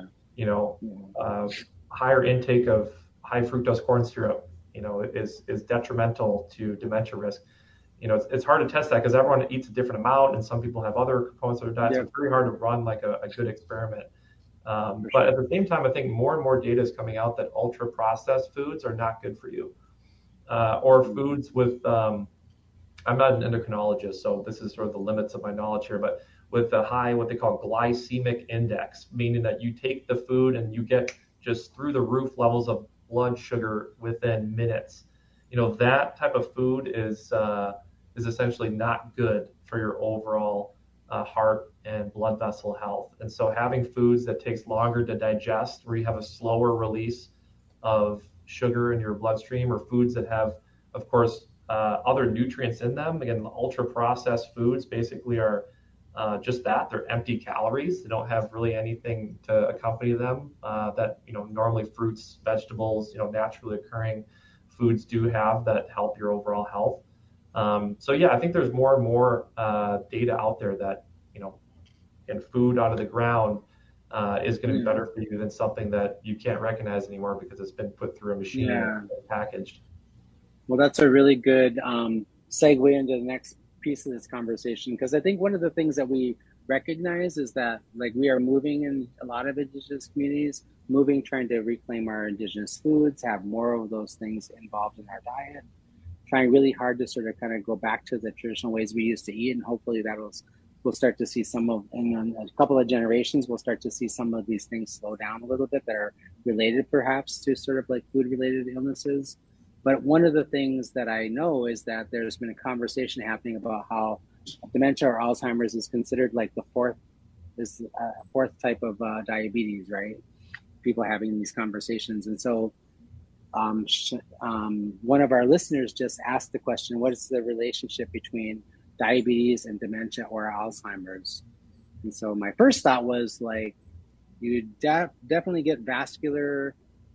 if, higher intake of high fructose corn syrup, is detrimental to dementia risk. It's hard to test that because everyone eats a different amount, and some people have other components of their diet. So it's very hard to run like a good experiment. But at the same time, I think more and more data is coming out that ultra processed foods are not good for you, or foods with. I'm not an endocrinologist, so this is sort of the limits of my knowledge here. But with a high, what they call glycemic index, meaning that you take the food and you get just through the roof levels of blood sugar within minutes. That type of food is essentially not good for your overall heart and blood vessel health. And so having foods that takes longer to digest, where you have a slower release of sugar in your bloodstream, or foods that have, of course, other nutrients in them. Again, the ultra processed foods basically are just that. They're empty calories. They don't have really anything to accompany them that, normally fruits, vegetables, naturally occurring foods do have that help your overall health. So yeah, I think there's more and more data out there that, and food out of the ground is going to be better for you than something that you can't recognize anymore because it's been put through a machine and packaged. Well, that's a really good segue into the next piece of this conversation, because I think one of the things that we recognize is that, like, we are moving in a lot of Indigenous communities, trying to reclaim our Indigenous foods, have more of those things involved in our diet, trying really hard to sort of kind of go back to the traditional ways we used to eat. And hopefully we'll start to see in a couple of generations, we'll start to see some of these things slow down a little bit that are related perhaps to sort of like food related illnesses. But one of the things that I know is that there's been a conversation happening about how dementia or Alzheimer's is considered like the fourth type of diabetes, right? People having these conversations. And so one of our listeners just asked the question, what is the relationship between diabetes and dementia or Alzheimer's? And so my first thought was like, you definitely get vascular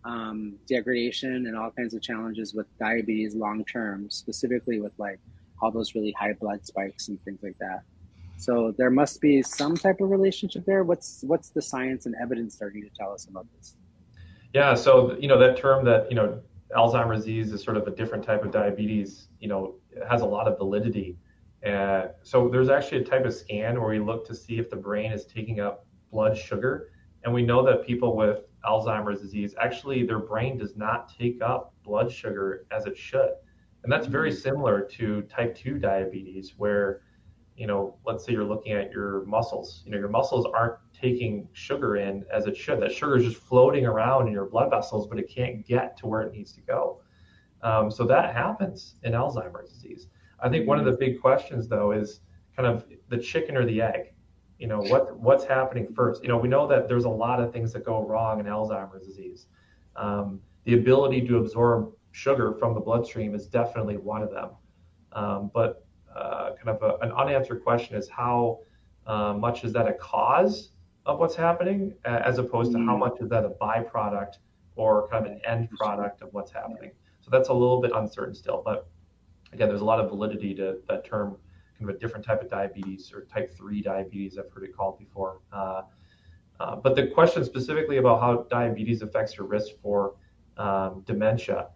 degradation and all kinds of challenges with diabetes long term, specifically with like all those really high blood spikes and things like that. So there must be some type of relationship there. What's the science and evidence starting to tell us about this? Yeah, so that term that Alzheimer's disease is sort of a different type of diabetes, it has a lot of validity. So there's actually a type of scan where we look to see if the brain is taking up blood sugar. And we know that people with Alzheimer's disease, actually their brain does not take up blood sugar as it should. And that's very similar to type 2 diabetes, where, let's say you're looking at your muscles, your muscles aren't taking sugar in as it should. That sugar is just floating around in your blood vessels, but it can't get to where it needs to go. So that happens in Alzheimer's disease. I think one of the big questions, though, is kind of the chicken or the egg. What's happening first? We know that there's a lot of things that go wrong in Alzheimer's disease. The ability to absorb sugar from the bloodstream is definitely one of them. But kind of an unanswered question is how much is that a cause of what's happening, as opposed to how much is that a byproduct or kind of an end product of what's happening. So that's a little bit uncertain still. But again, there's a lot of validity to that term, kind of a different type of diabetes, or type 3 diabetes, I've heard it called before. But the question specifically about how diabetes affects your risk for dementia,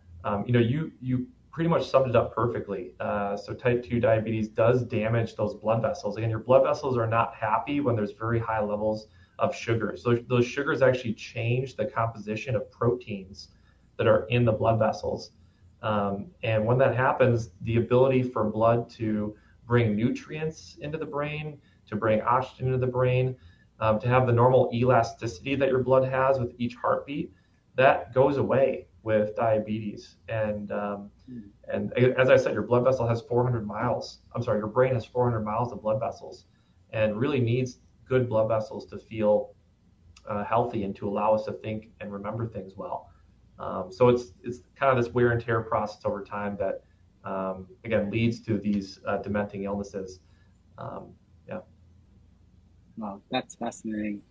you pretty much summed it up perfectly. So type 2 diabetes does damage those blood vessels. Again, your blood vessels are not happy when there's very high levels of sugar. So those sugars actually change the composition of proteins that are in the blood vessels. And when that happens, the ability for blood to bring nutrients into the brain, to bring oxygen into the brain, to have the normal elasticity that your blood has with each heartbeat, that goes away with diabetes. And as I said, your blood vessel has 400 miles. Your brain has 400 miles of blood vessels, and really needs good blood vessels to feel healthy and to allow us to think and remember things well. So it's kind of this wear and tear process over time that, again, leads to these dementing illnesses. Wow, that's fascinating.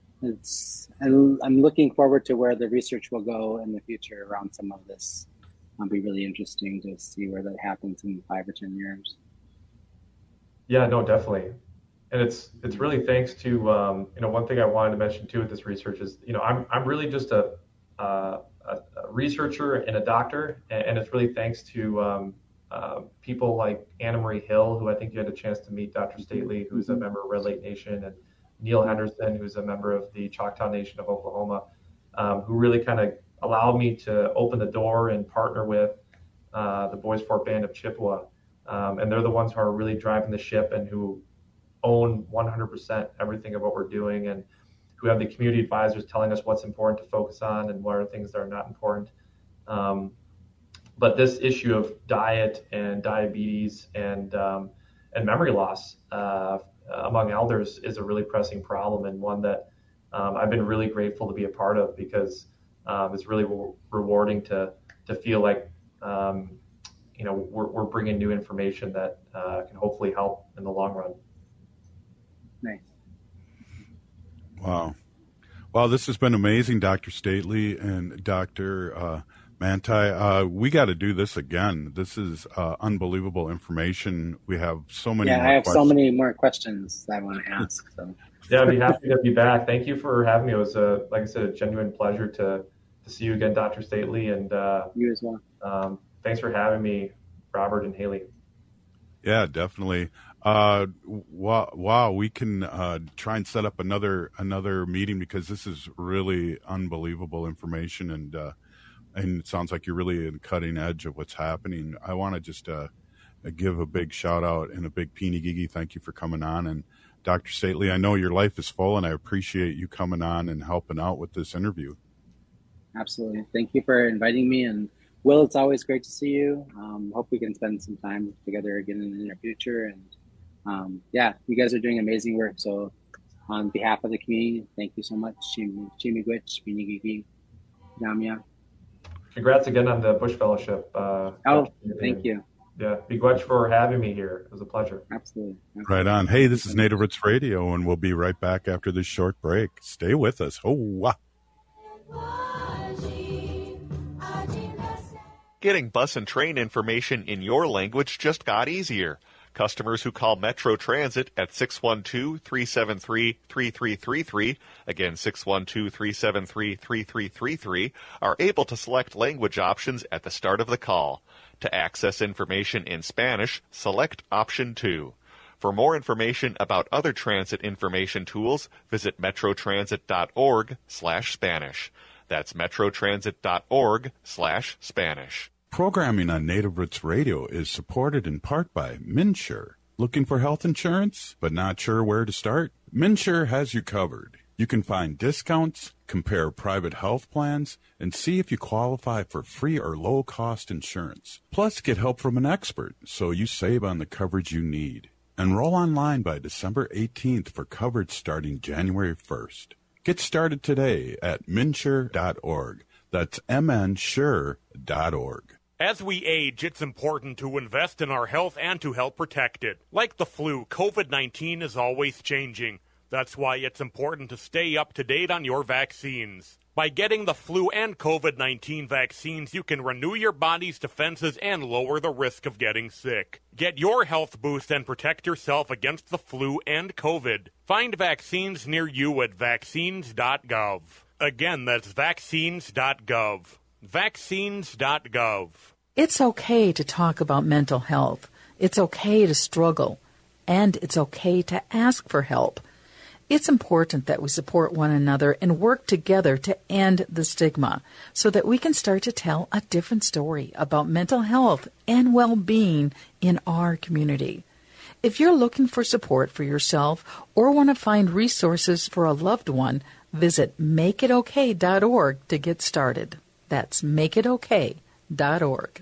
I'm looking forward to where the research will go in the future around some of this. It'll be really interesting to see where that happens in 5 or 10 years. Yeah, no, definitely. And it's really thanks to, one thing I wanted to mention too with this research is, I'm really just a researcher and a doctor, and it's really thanks to people like Anna Marie Hill, who I think you had a chance to meet, Dr. Stately, who's a member of Red Lake Nation, and Neil Henderson, who's a member of the Choctaw Nation of Oklahoma, who really kind of allowed me to open the door and partner with the Boys Fort Band of Chippewa. And they're the ones who are really driving the ship and who own 100% everything of what we're doing, and who have the community advisors telling us what's important to focus on and what are things that are not important. But this issue of diet and diabetes and memory loss among elders is a really pressing problem, and one that I've been really grateful to be a part of, because it's really rewarding to feel like we're bringing new information that can hopefully help in the long run. Nice. Wow. Well, this has been amazing, Dr. Stately and Dr. Manti. We got to do this again. This is unbelievable information. We have so many more I have questions. so many more questions that I want to ask. So. Yeah, I'd be happy to be back. Thank you for having me. It was, like I said, a genuine pleasure to see you again, Dr. Stately. And you as well. Thanks for having me, Robert and Haley. Yeah, definitely. Wow, we can try and set up another meeting, because this is really unbelievable information, and it sounds like you're really in the cutting edge of what's happening. I want to just give a big shout out and a big peeny gigi thank you for coming on. And Dr. Stately, I know your life is full, and I appreciate you coming on and helping out with this interview. Absolutely. Thank you for inviting me. And Will, it's always great to see you. Hope we can spend some time together again in the near future. And you guys are doing amazing work. So on behalf of the community, thank you so much. Chimigwich, Binigigi, Namia. Congrats again on the Bush Fellowship. Thank you. Yeah, Miigwech for having me here. It was a pleasure. Absolutely. Right on. Hey, this is Native Roots Radio, and we'll be right back after this short break. Stay with us. Getting bus and train information in your language just got easier. Customers who call Metro Transit at 612-373-3333, again 612-373-3333, are able to select language options at the start of the call. To access information in Spanish, select option 2. For more information about other transit information tools, visit metrotransit.org/Spanish. That's metrotransit.org/Spanish. Programming on Native Roots Radio is supported in part by MNsure. Looking for health insurance, but not sure where to start? MNsure has you covered. You can find discounts, compare private health plans, and see if you qualify for free or low-cost insurance. Plus, get help from an expert so you save on the coverage you need. Enroll online by December 18th for coverage starting January 1st. Get started today at MNsure.org. That's MNsure.org. As we age, it's important to invest in our health and to help protect it. Like the flu, COVID-19 is always changing. That's why it's important to stay up to date on your vaccines. By getting the flu and COVID-19 vaccines, you can renew your body's defenses and lower the risk of getting sick. Get your health boost and protect yourself against the flu and COVID. Find vaccines near you at vaccines.gov. Again, that's vaccines.gov. Vaccines.gov. It's okay to talk about mental health. It's okay to struggle. And it's okay to ask for help. It's important that we support one another and work together to end the stigma so that we can start to tell a different story about mental health and well-being in our community. If you're looking for support for yourself or want to find resources for a loved one, visit makeitokay.org to get started. That's makeitokay.org.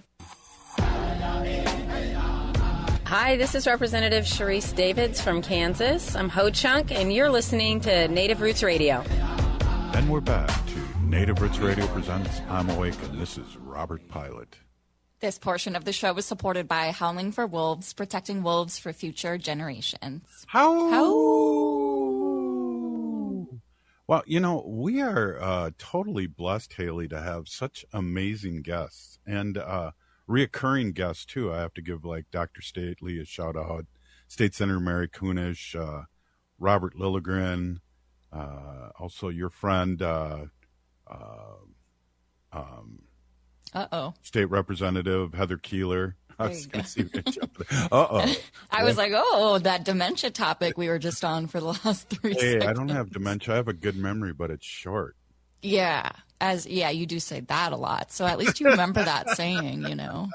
Hi, this is Representative Sharice Davids from Kansas. I'm Ho Chunk, and you're listening to Native Roots Radio. And we're back to Native Roots Radio presents I'm Awake, and this is Robert Pilot. This portion of the show is supported by Howling for Wolves, protecting wolves for future generations. Well, you know, we are totally blessed, Haley, to have such amazing guests and reoccurring guests, too. I have to give, like, Dr. Stately a shout-out, State Senator Mary Kunish, Robert Lilligren, also your friend, State Representative Heather Keeler. I was going to see I was like, that dementia topic we were just on for the last 3 seconds. I don't have dementia. I have a good memory, but it's short. Yeah. You do say that a lot. So at least you remember that saying, you know.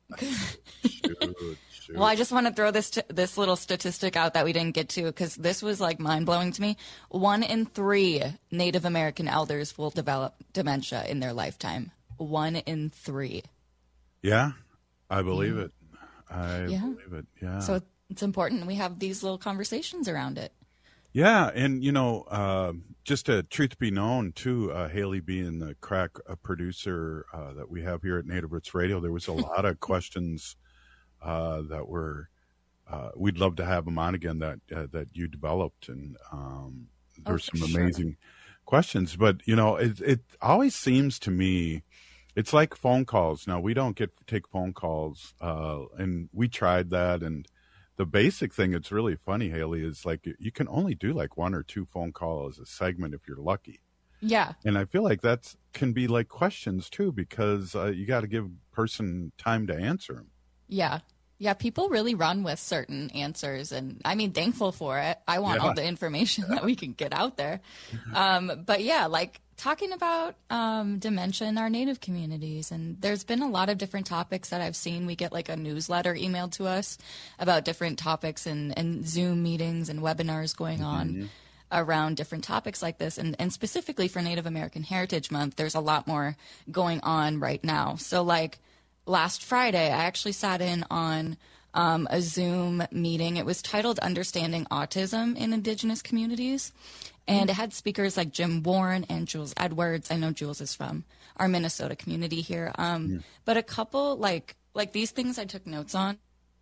Shoot. Well, I just want to throw this little statistic out that we didn't get to because this was like mind-blowing to me. 1 in 3 Native American elders will develop dementia in their lifetime. 1 in 3. Yeah, I believe it. I believe it, yeah. So it's important we have these little conversations around it. Yeah, and, you know, just a truth be known, too, Haley being the crack producer that we have here at Native Roots Radio, there was a lot of questions that were, we'd love to have them on again that you developed, and there's some amazing questions. But, you know, it always seems to me, it's like phone calls. Now, we don't take phone calls, and we tried that, and the basic thing, it's really funny, Haley, is like you can only do like 1 or 2 phone calls a segment if you're lucky. Yeah. And I feel like that can be like questions too, because you got to give person time to answer them. Yeah. Yeah, people really run with certain answers, and I mean, thankful for it. I want all the information that we can get out there. But yeah, like talking about dementia in our Native communities, and there's been a lot of different topics that I've seen. We get like a newsletter emailed to us about different topics and Zoom meetings and webinars going on around different topics like this. And specifically for Native American Heritage Month, there's a lot more going on right now. So like, last Friday, I actually sat in on a Zoom meeting. It was titled Understanding Autism in Indigenous Communities. And it had speakers like Jim Warren and Jules Edwards. I know Jules is from our Minnesota community here. But a couple, like these things I took notes on.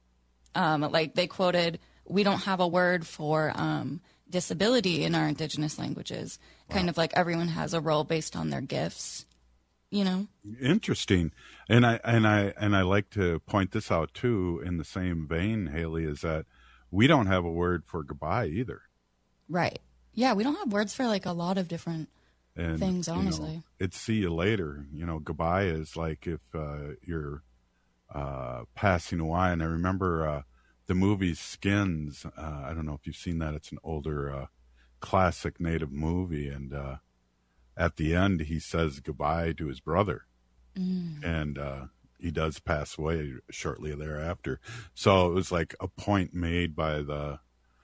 Like they quoted, we don't have a word for disability in our Indigenous languages. Wow. Kind of like everyone has a role based on their gifts. You know, interesting, and I like to point this out too. In the same vein, Haley, is that we don't have a word for goodbye either. Right. Yeah, we don't have words for like a lot of different things. Honestly, you know, it's see you later. You know, goodbye is like if you're passing away. And I remember the movie Skins. I don't know if you've seen that. It's an older classic Native movie, and at the end, he says goodbye to his brother, and he does pass away shortly thereafter. So it was like a point made by the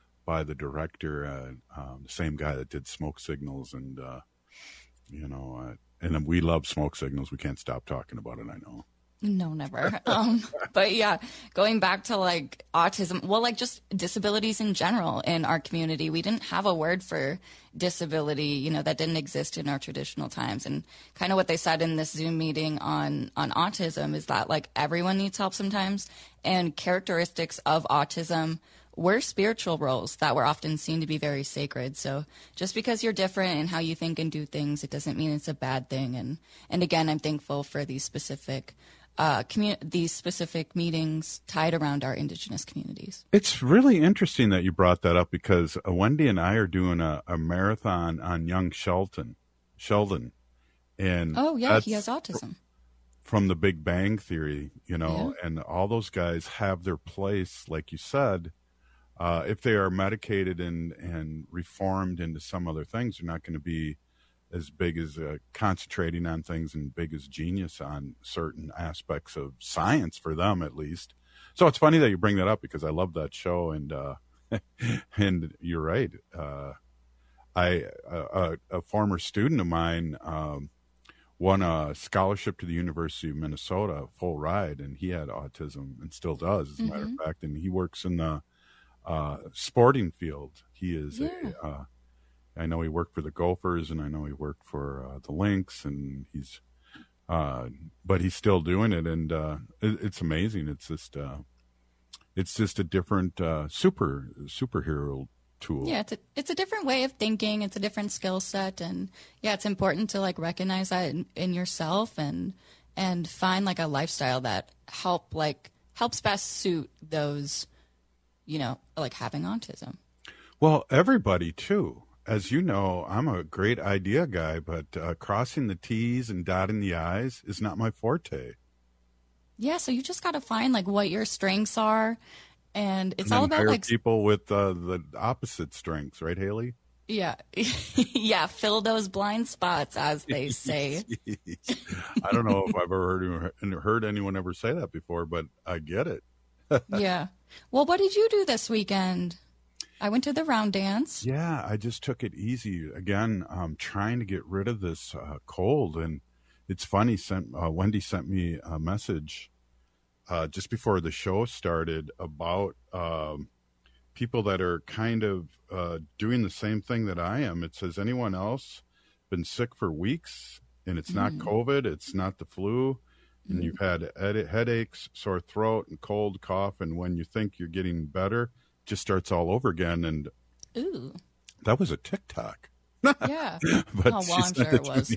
director, the same guy that did Smoke Signals, and you know, and we love Smoke Signals. We can't stop talking about it. I know. No, never. But yeah, going back to like autism, well, like just disabilities in general in our community, we didn't have a word for disability, you know, that didn't exist in our traditional times. And kind of what they said in this Zoom meeting on autism is that like everyone needs help sometimes, and characteristics of autism were spiritual roles that were often seen to be very sacred. So just because you're different in how you think and do things, it doesn't mean it's a bad thing. And again, I'm thankful for these specific meetings tied around our Indigenous communities. It's really interesting that you brought that up, because Wendy and I are doing a marathon on young Sheldon. And oh yeah, he has autism. From the Big Bang Theory, you know, and all those guys have their place, like you said. If they are medicated and reformed into some other things, they're not going to be as big as concentrating on things and big as genius on certain aspects of science, for them at least. So it's funny that you bring that up, because I love that show, and and you're right. A former student of mine won a scholarship to the University of Minnesota, full ride, and he had autism and still does, as a matter of fact, and he works in the sporting field. He is I know he worked for the Gophers, and I know he worked for the Lynx, and but he's still doing it, and it's amazing. It's just a different superhero tool. Yeah, it's a different way of thinking. It's a different skill set, and yeah, it's important to like recognize that in yourself and find like a lifestyle that helps best suit those, like having autism. Well, everybody too. As you know, I'm a great idea guy, but crossing the T's and dotting the I's is not my forte. Yeah, so you just got to find like what your strengths are. And it's all about like people with the opposite strengths, right, Haley? Yeah. Yeah. Fill those blind spots, as they say. I don't know if I've ever heard anyone ever say that before, but I get it. Yeah. Well, what did you do this weekend? I went to the round dance. Yeah, I just took it easy. Again, trying to get rid of this cold. And it's funny, Wendy sent me a message just before the show started about people that are kind of doing the same thing that I am. It says, anyone else been sick for weeks and it's not COVID, it's not the flu, and you've had headaches, sore throat, and cold, cough, and when you think you're getting better, it just starts all over again. And ooh, that was a TikTok. Yeah. But well, I'm sure it was.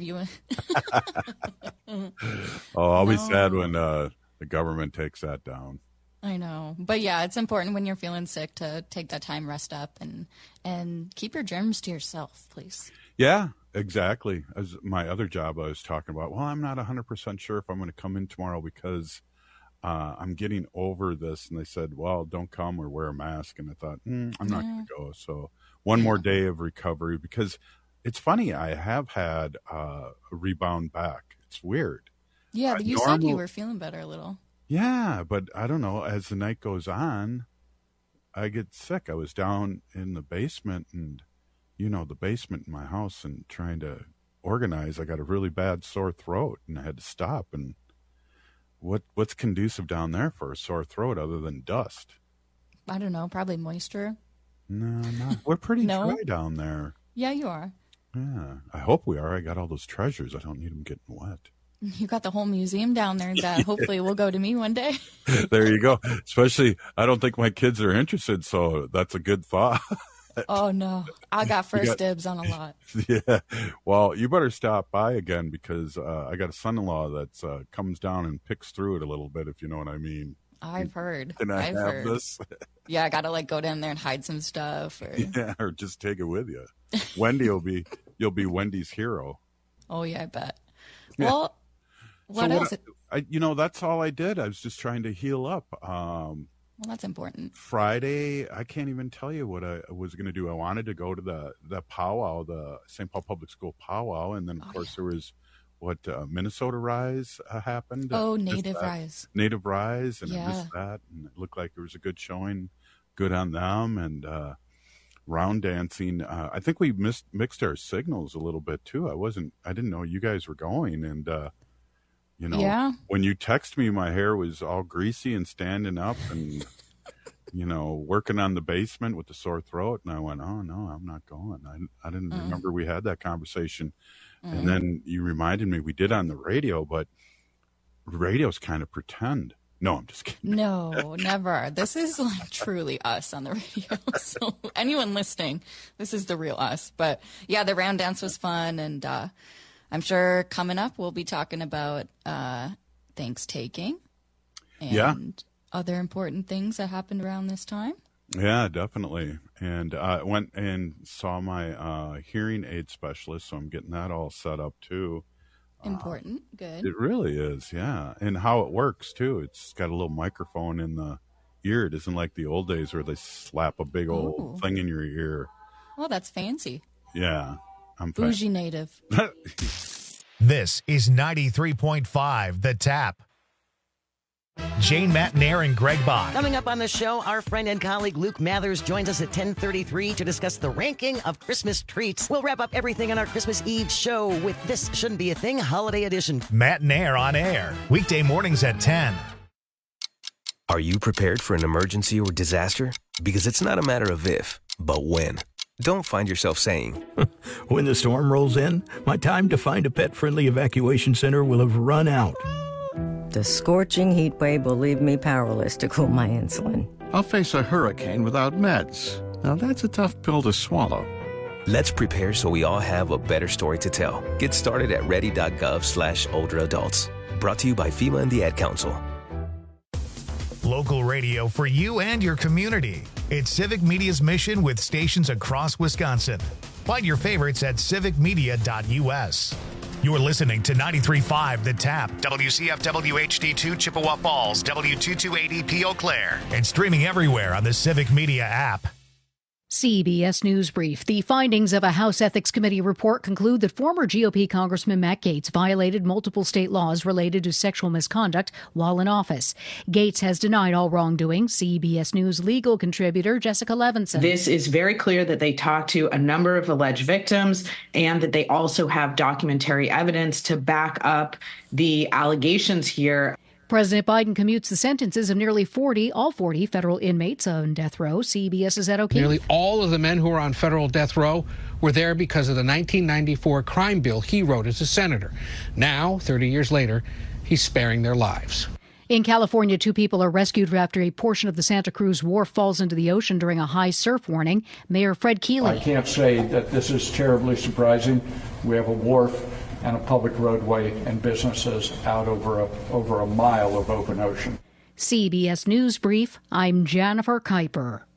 I'll be sad when the government takes that down. I know. But yeah, it's important when you're feeling sick to take that time, rest up, and keep your germs to yourself, please. Yeah, exactly. As my other job I was talking about, well, I'm not 100% sure if I'm going to come in tomorrow because I'm getting over this. And they said, well, don't come or wear a mask. And I thought, I'm not going to go. So one more day of recovery, because it's funny, I have had a rebound back. It's weird. Yeah, but you said you were feeling better a little. Yeah, but I don't know. As the night goes on, I get sick. I was down in the basement, and the basement in my house, and trying to organize. I got a really bad sore throat, and I had to stop. And what's conducive down there for a sore throat other than dust? I don't know. Probably moisture. No, we're pretty dry down there. Yeah, you are. Yeah, I hope we are. I got all those treasures. I don't need them getting wet. You got the whole museum down there that hopefully will go to me one day. There you go. Especially, I don't think my kids are interested, so that's a good thought. Oh, no. I got first dibs on a lot. Yeah. Well, you better stop by again, because I got a son-in-law that comes down and picks through it a little bit, if you know what I mean. I've heard. Can I have this? Yeah, I got to go down there and hide some stuff. Or just take it with you. Wendy you'll be Wendy's hero. Oh, yeah, I bet. Well, what else? That's all I did. I was just trying to heal up. Well, that's important. Friday, I can't even tell you what I was going to do. I wanted to go to the powwow, the St. Paul Public School powwow. And then, of course, there was Minnesota Rise happened. Oh, Native Rise. Native Rise. And I missed that. And it looked like there was a good showing, good on them. And round dancing. I think we mixed our signals a little bit, too. I didn't know you guys were going. And, when you text me, my hair was all greasy and standing up and, working on the basement with the sore throat. And I went, oh, no, I'm not going. I didn't remember we had that conversation. And then you reminded me we did on the radio, but radio's kind of pretend. No, I'm just kidding. No, never. This is like truly us on the radio. So anyone listening, this is the real us. But yeah, the round dance was fun. And I'm sure coming up, we'll be talking about Thanksgiving and other important things that happened around this time. Yeah, definitely. And I went and saw my hearing aid specialist, so I'm getting that all set up too. Important. Good. It really is, yeah. And how it works too. It's got a little microphone in the ear. It isn't like the old days where they slap a big old thing in your ear. Well, that's fancy. Yeah. I'm bougie native. This is 93.5 The Tap. Jane Matnair and Greg Bond. Coming up on the show, our friend and colleague Luke Mathers joins us at 10:33 to discuss the ranking of Christmas treats. We'll wrap up everything on our Christmas Eve show with This Shouldn't Be a Thing Holiday Edition. Matnair on air, weekday mornings at 10. Are you prepared for an emergency or disaster? Because it's not a matter of if, but when. don't find yourself saying, when the storm rolls in, my time to find a pet-friendly evacuation center will have run out. The scorching heat wave will leave me powerless to cool my insulin. I'll face a hurricane without meds. Now that's a tough pill to swallow. Let's prepare so we all have a better story to tell. Get started at ready.gov/older adults. Brought to you by FEMA and the Ad Council. Local radio for you and your community. It's Civic Media's mission with stations across Wisconsin. Find your favorites at civicmedia.us. You're listening to 93.5 The Tap, WCFW HD2 Chippewa Falls, W228EP Eau Claire, and streaming everywhere on the Civic Media app. CBS News Brief. The findings of a House Ethics Committee report conclude that former GOP Congressman Matt Gaetz violated multiple state laws related to sexual misconduct while in office. Gaetz has denied all wrongdoing. CBS News legal contributor Jessica Levinson. This is very clear that they talked to a number of alleged victims and that they also have documentary evidence to back up the allegations here. President Biden commutes the sentences of nearly all 40 federal inmates on death row. CBS's Ed O'Keefe. Nearly all of the men who are on federal death row were there because of the 1994 crime bill he wrote as a senator. Now, 30 years later, he's sparing their lives. In California, 2 people are rescued after a portion of the Santa Cruz Wharf falls into the ocean during a high surf warning. Mayor Fred Keeley. I can't say that this is terribly surprising. We have a wharf and a public roadway and businesses out over a mile of open ocean. CBS News Brief, I'm Jennifer Kuiper.